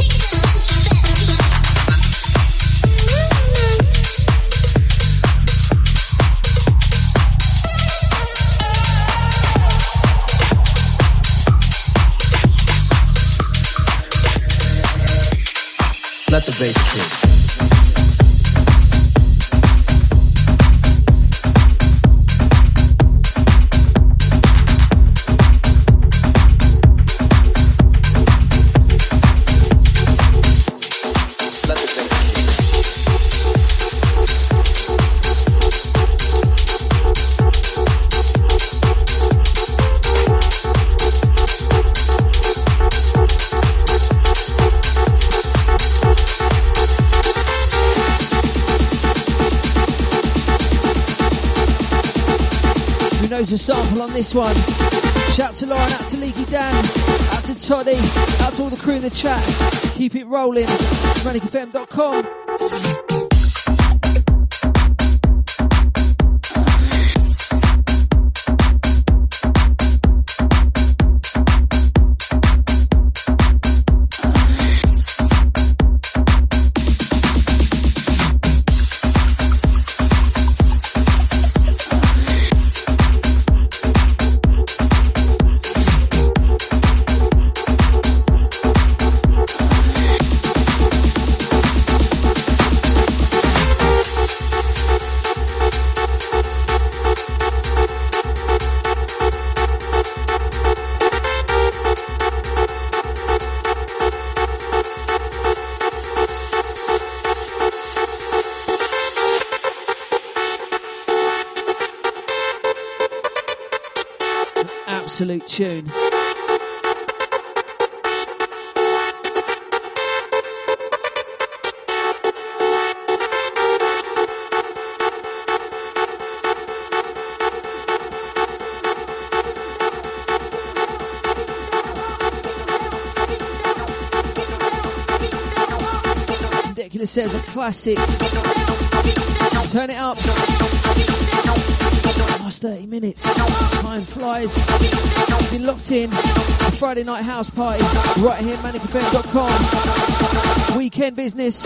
Let the bass kick. A sample on this one. Shout to Lauren, out to Leaky Dan, out to Toddy, out to all the crew in the chat. Keep it rolling. Manic F M dot com. Absolute tune. Ridiculous says a classic. Turn it up. Last thirty minutes. Time flies. Been locked in. The Friday night house party right here at Manic F M dot com. Weekend business.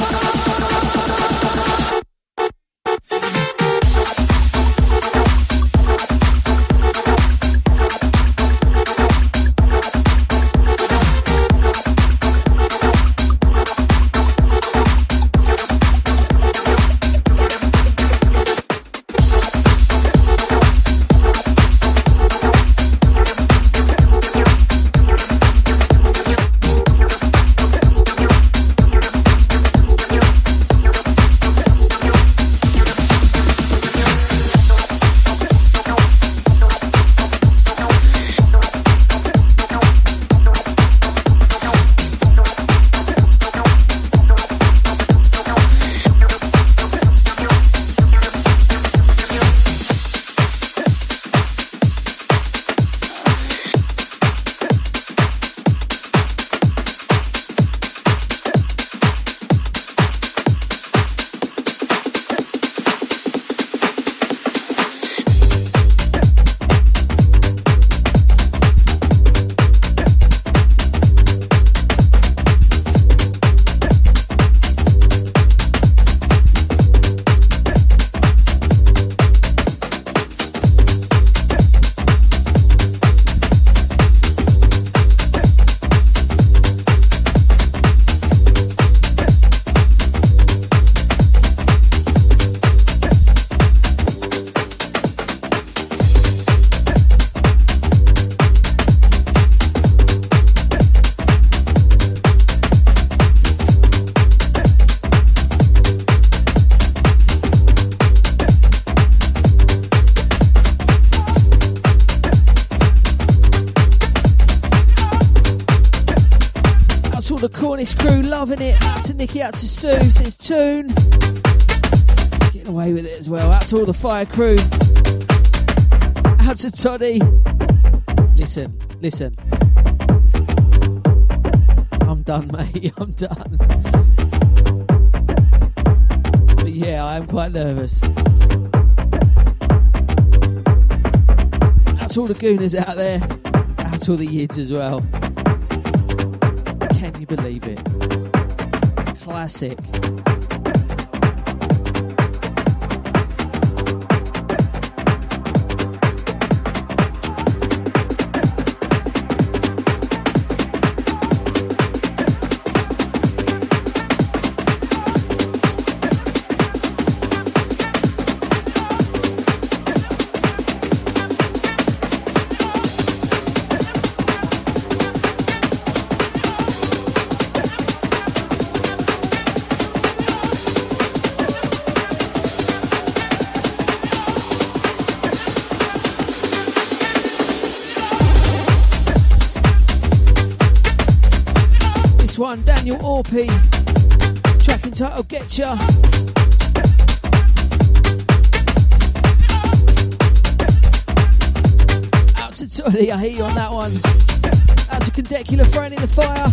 Cornish crew loving it. Out to Nikki, out to Sue, says tune. Getting away with it as well. Out to all the fire crew. Out to Toddy. Listen, listen. I'm done, mate. I'm done. But yeah, I am quite nervous. Out to all the gooners out there. Out to all the yids as well. Can you believe it? Classic. One, Daniel Orpey, track entitled Get Ya. Out to Toddy, I hear you on that one. Out to Condecula, throwing in the fire.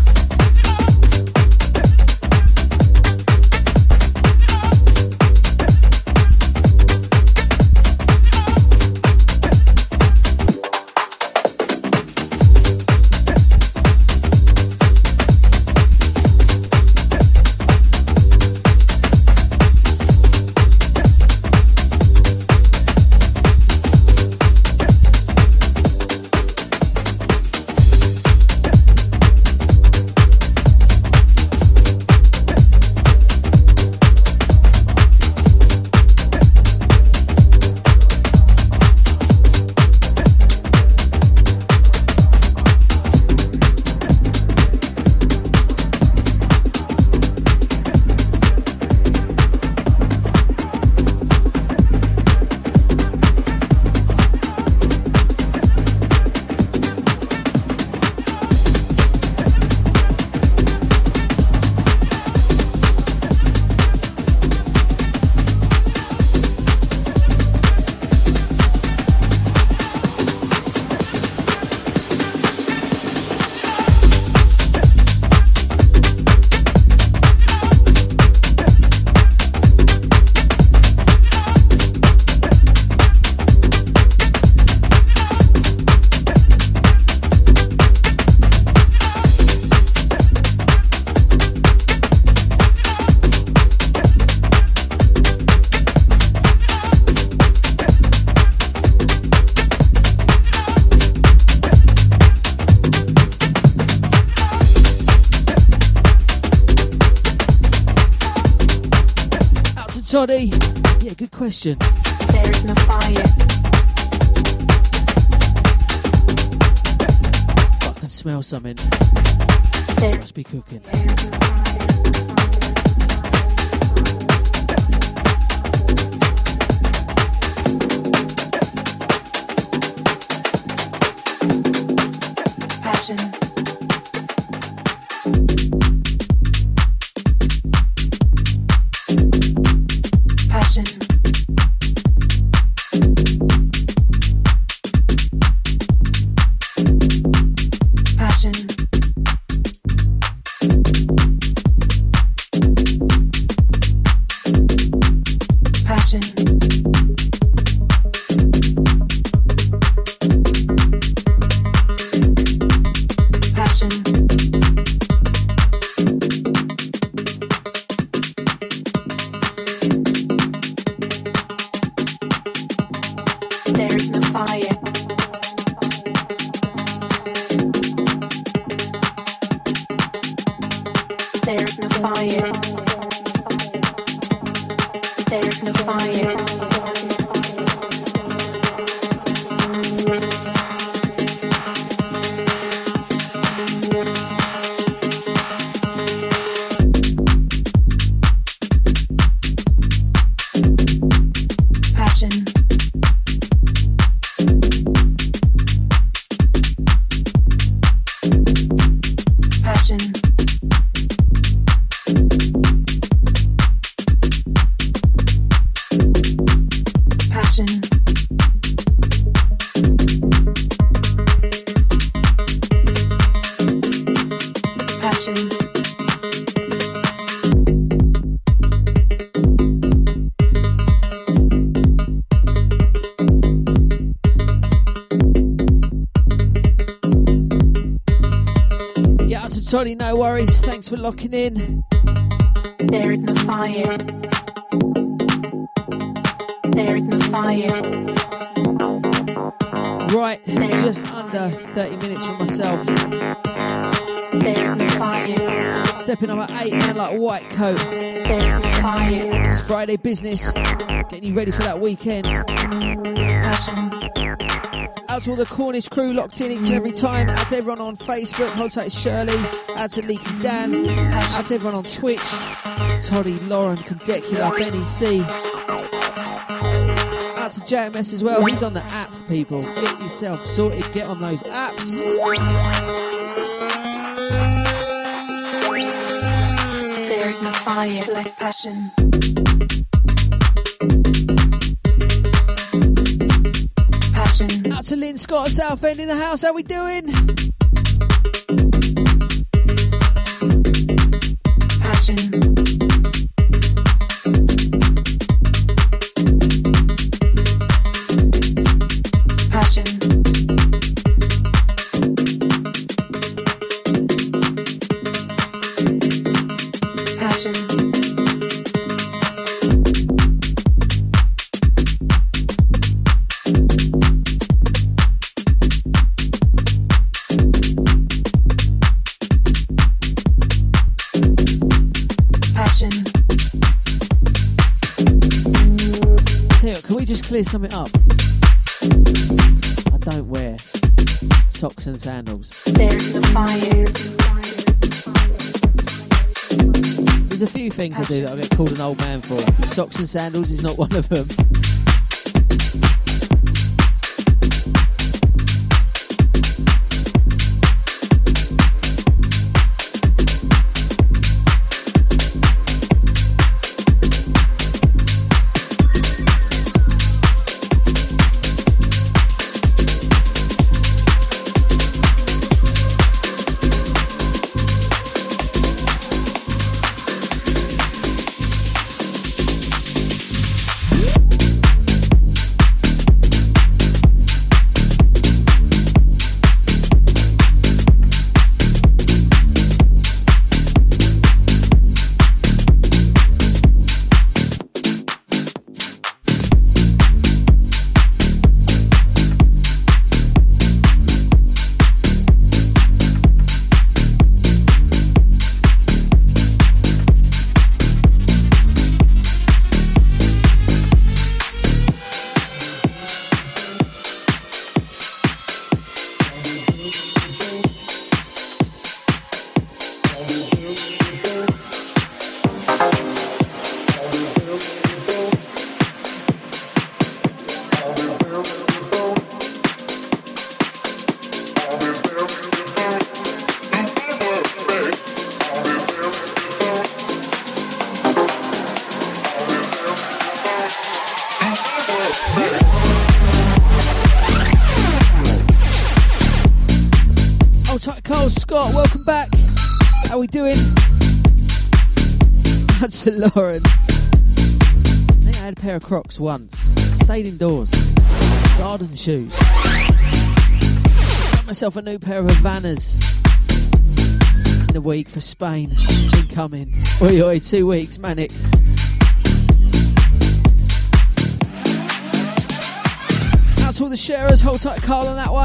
Toddy, yeah, good question. There is no fire. I can smell something. It must be cooking. Passion. Passion. Passion. Passion. Passion. There is no fire. There is no fire. There is no fire. Passion. Passion. Toddy, no worries. Thanks for locking in. There is no fire. There is no fire. Right, just under thirty minutes from myself. There is no fire. Stepping up at eight, man, like a white coat. There is no fire. It's Friday business. Getting you ready for that weekend. Passion. Out to all the Cornish crew locked in each and every time. Out to everyone on Facebook. Hold tight, Shirley. Out to Leaky Dan. Out to everyone on Twitch. Toddy, Lauren, Condecula, Benny C. Out to J M S as well. He's on the app, people. Get yourself sorted. Get on those apps. There is no fire like passion. Passion. Out to Lynn Scott, Southend in the house. How we doing? Passion. Passion. Passion. Passion. Tell you what, can we just clear something up? I don't wear socks and sandals. There is no fire. There's a few things I do that I get called an old man for. Socks and sandals is not one of them. Scott, welcome back. How we doing? That's to Lauren. I think I had a pair of Crocs once. Stayed indoors. Garden shoes. Got myself a new pair of Havanas in a week for Spain. Incoming. Oi oi, two weeks, manic. Out to all the sharers, hold tight Carl on that one.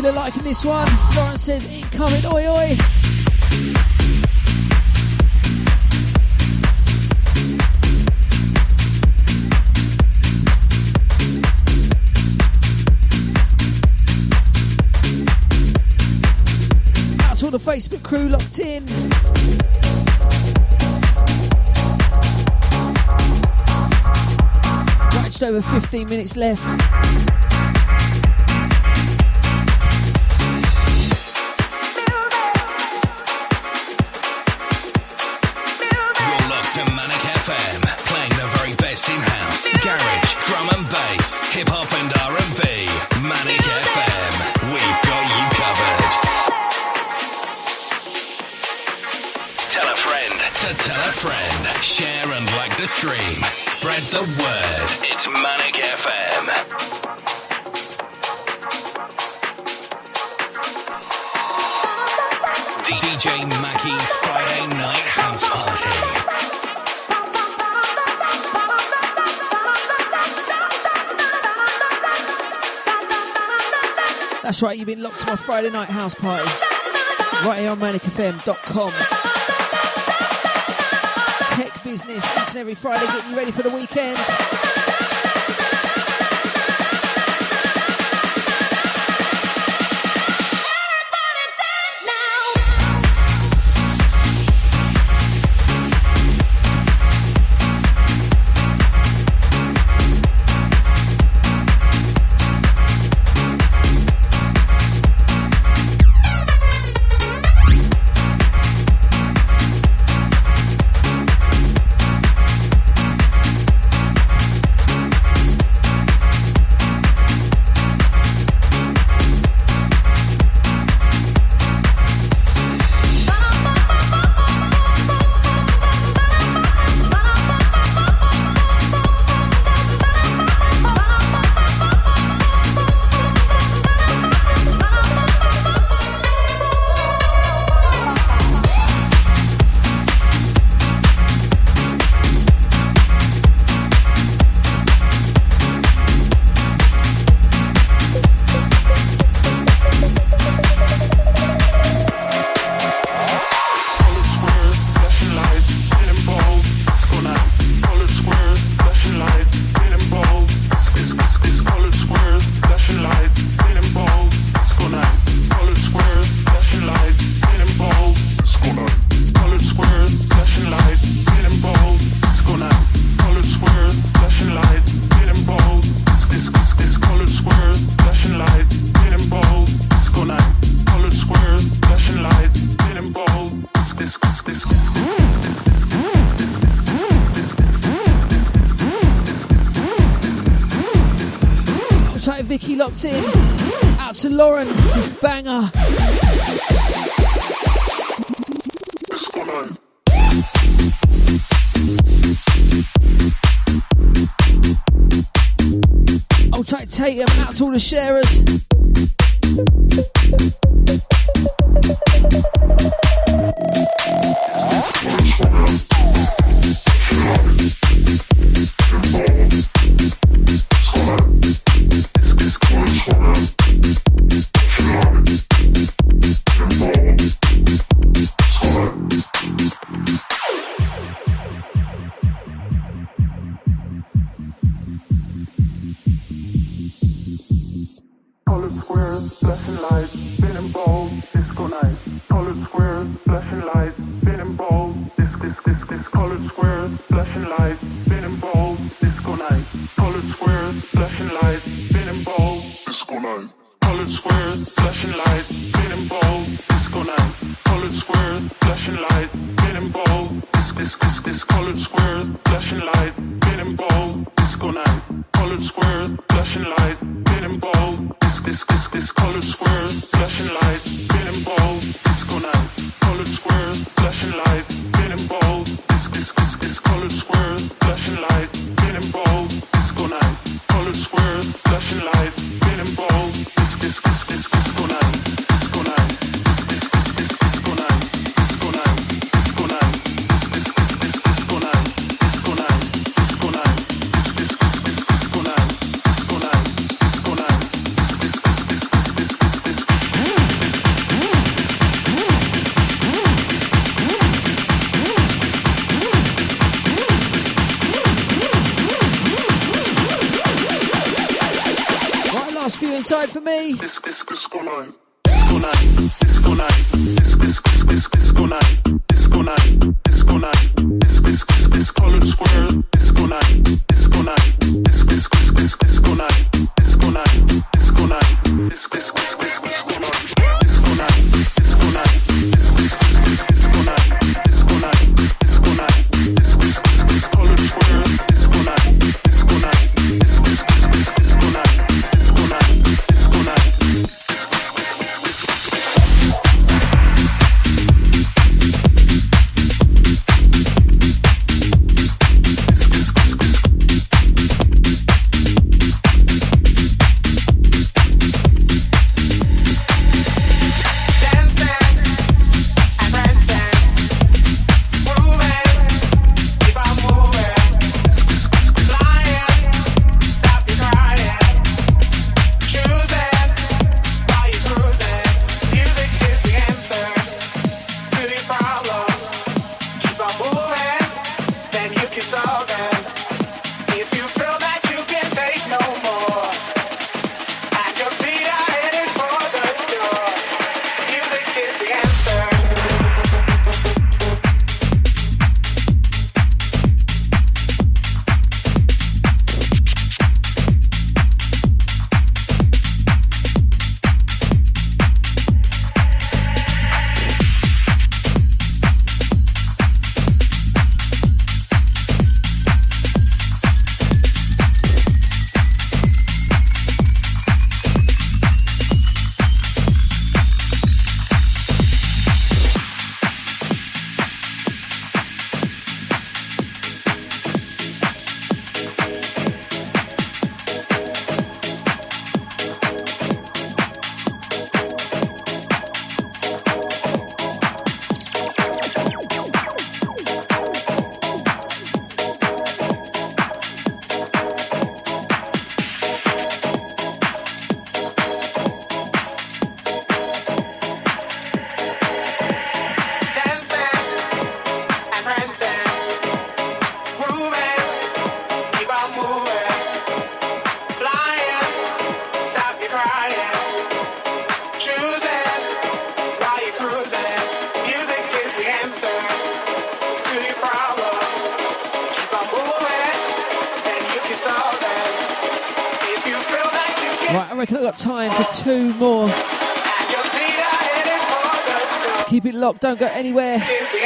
People are liking this one. Lauren says, incoming, oi oi. Out to all the Facebook crew locked in. Right, just over fifteen minutes left. In-house, garage, drum and bass, hip-hop and R and B. Manic F M, we've got you covered. Tell a friend to tell a friend. Share and like the stream. Spread the word. It's Manic F M. D J Mackie's Friday Night House Party. That's right, you've been locked to my Friday night house party. Right here on manic f m dot com. Tech business each and every Friday, getting you ready for the weekend. Vicky locked in. Out to Lauren, this is banger. Old tight Tatum, out to all the sharers. B-side for me. Disco, disco, disco night. Disco night. Disco night. Disco, disco, disco, disco night. Disco night. Disco night. Disco, disco, disco, colored square. Disco night. Disco night. Disco, disco, disco, disco night. Disco night. Disco night. Disco, disco, disco, disco night. Disco night. Disco night. Disco, disco, disco night. Disco night. Disco night. Disco, disco, disco, colored square. Disco night. Disco night. Disco, disco, disco, disco night. Disco night. Disco night. Time for two more. Keep it locked, don't go anywhere.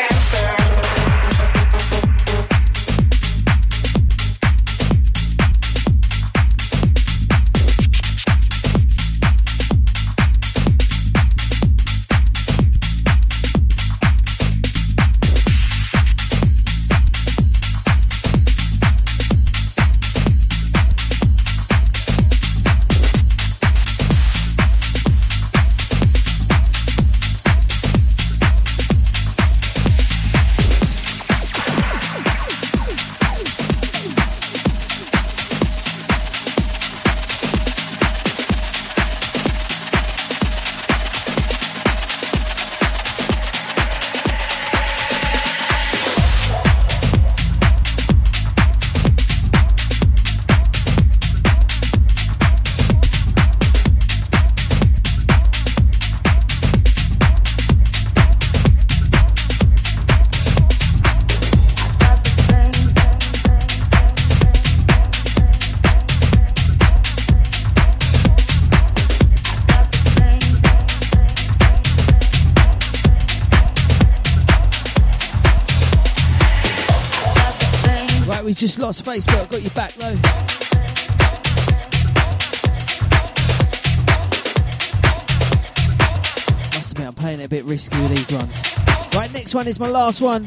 Just lost Facebook, got you back though. Must admit I'm playing it a bit risky with these ones. Right, next one is my last one.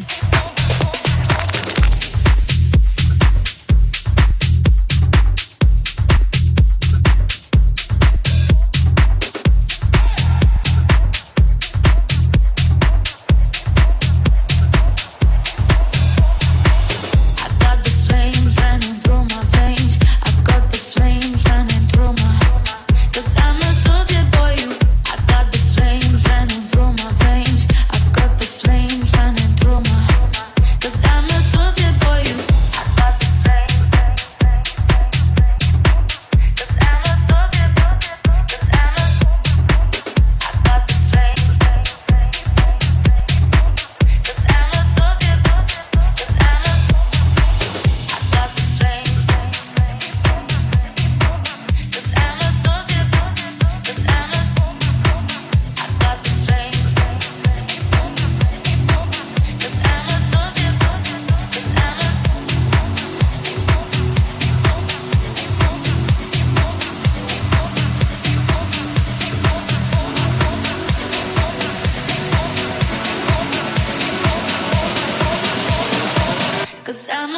Running through my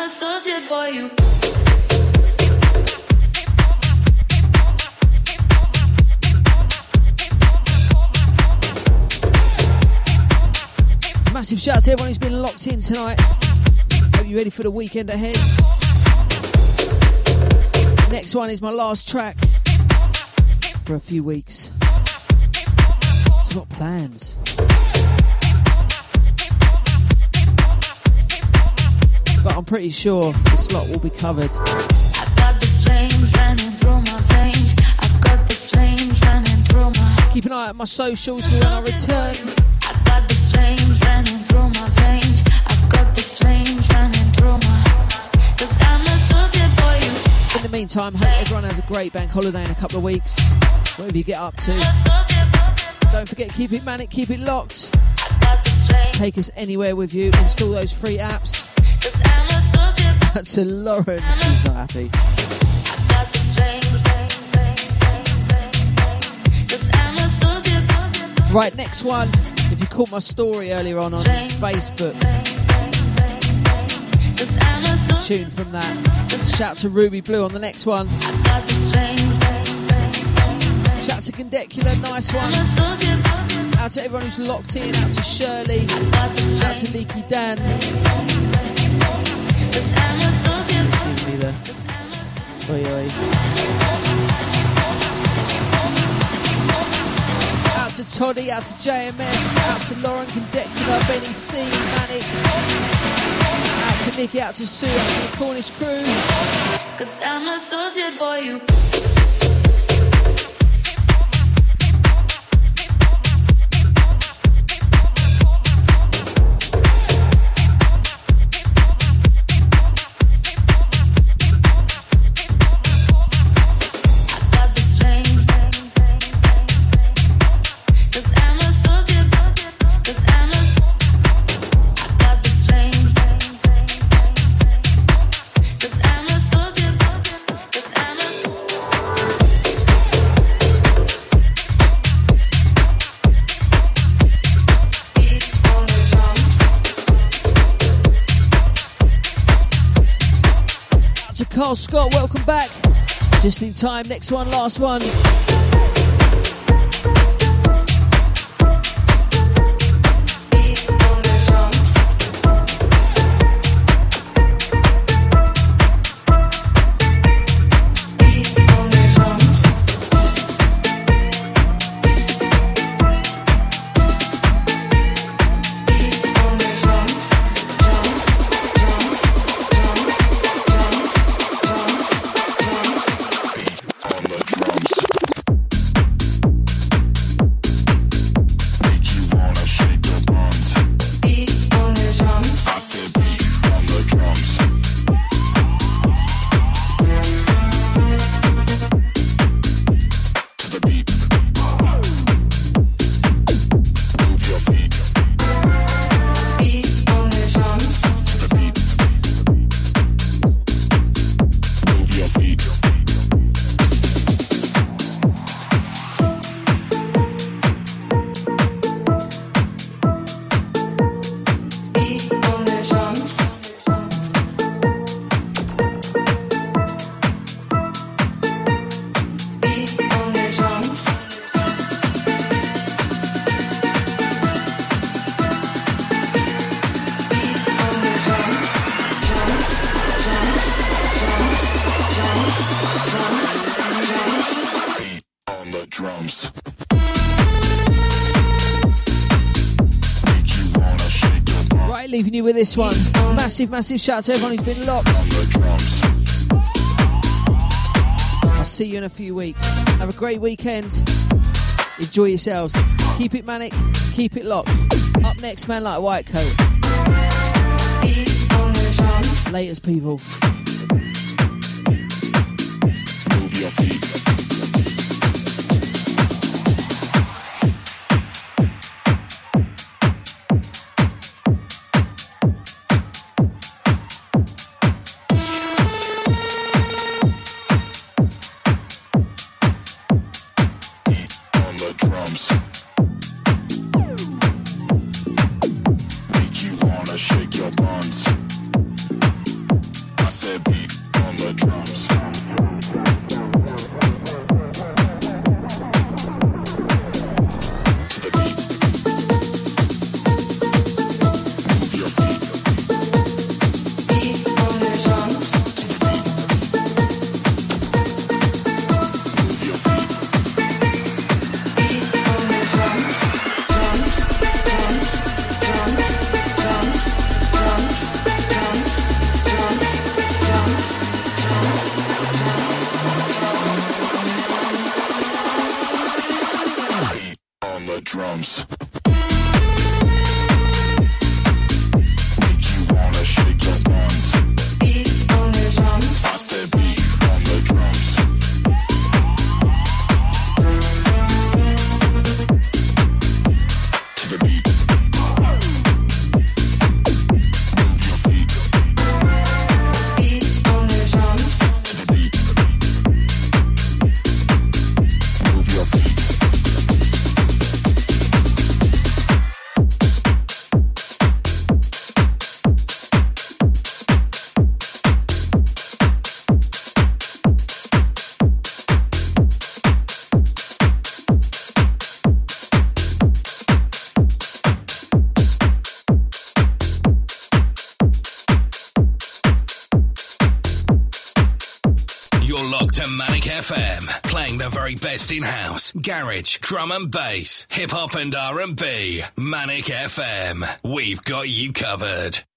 a soldier for you. So massive shout out to everyone who's been locked in tonight. Hope you're ready for the weekend ahead. Next one is my last track for a few weeks. So I've got plans. But I'm pretty sure the slot will be covered. I got the flames running through my veins. I got the flames running through my. Keep an eye on my socials for when I return. I got the flames running through my veins. I got the flames running through my. Cause I'm a soldier for you. In the meantime, hope everyone has a great bank holiday in a couple of weeks. Whatever you get up to. Don't forget, keep it manic, keep it locked. Take us anywhere with you. Install those free apps. To Lauren, she's not happy. Right, next one. If you caught my story earlier on on Facebook, tune from that. Shout to Ruby Blue on the next one. Shout to Condecula, nice one. Out to everyone who's locked in. Out to Shirley. Out to Leaky Dan. Give me the oi oi. Out to Toddy, out to J M S, out to Lauren Condecula, Benny C, Manic. Out to Nicky, out to Sue, out to the Cornish crew. Cause I'm a soldier for you. Carl Scott, welcome back. Just in time, next one, last one. Leaving you with this one. Massive, massive shout out to everyone who's been locked. I'll see you in a few weeks. Have a great weekend. Enjoy yourselves. Keep it manic. Keep it locked. Up next, Man Like a White Coat. Latest, people. Move your feet. drums. Make you wanna shake your buns. Beat on the drums. I said beat on the drums. To the beat. Move your feet. Beat on the drums. To the beat. Move your feet. You're locked to Manic F M, playing the very best in house, garage, drum and bass, hip hop and R and B. Manic F M, we've got you covered.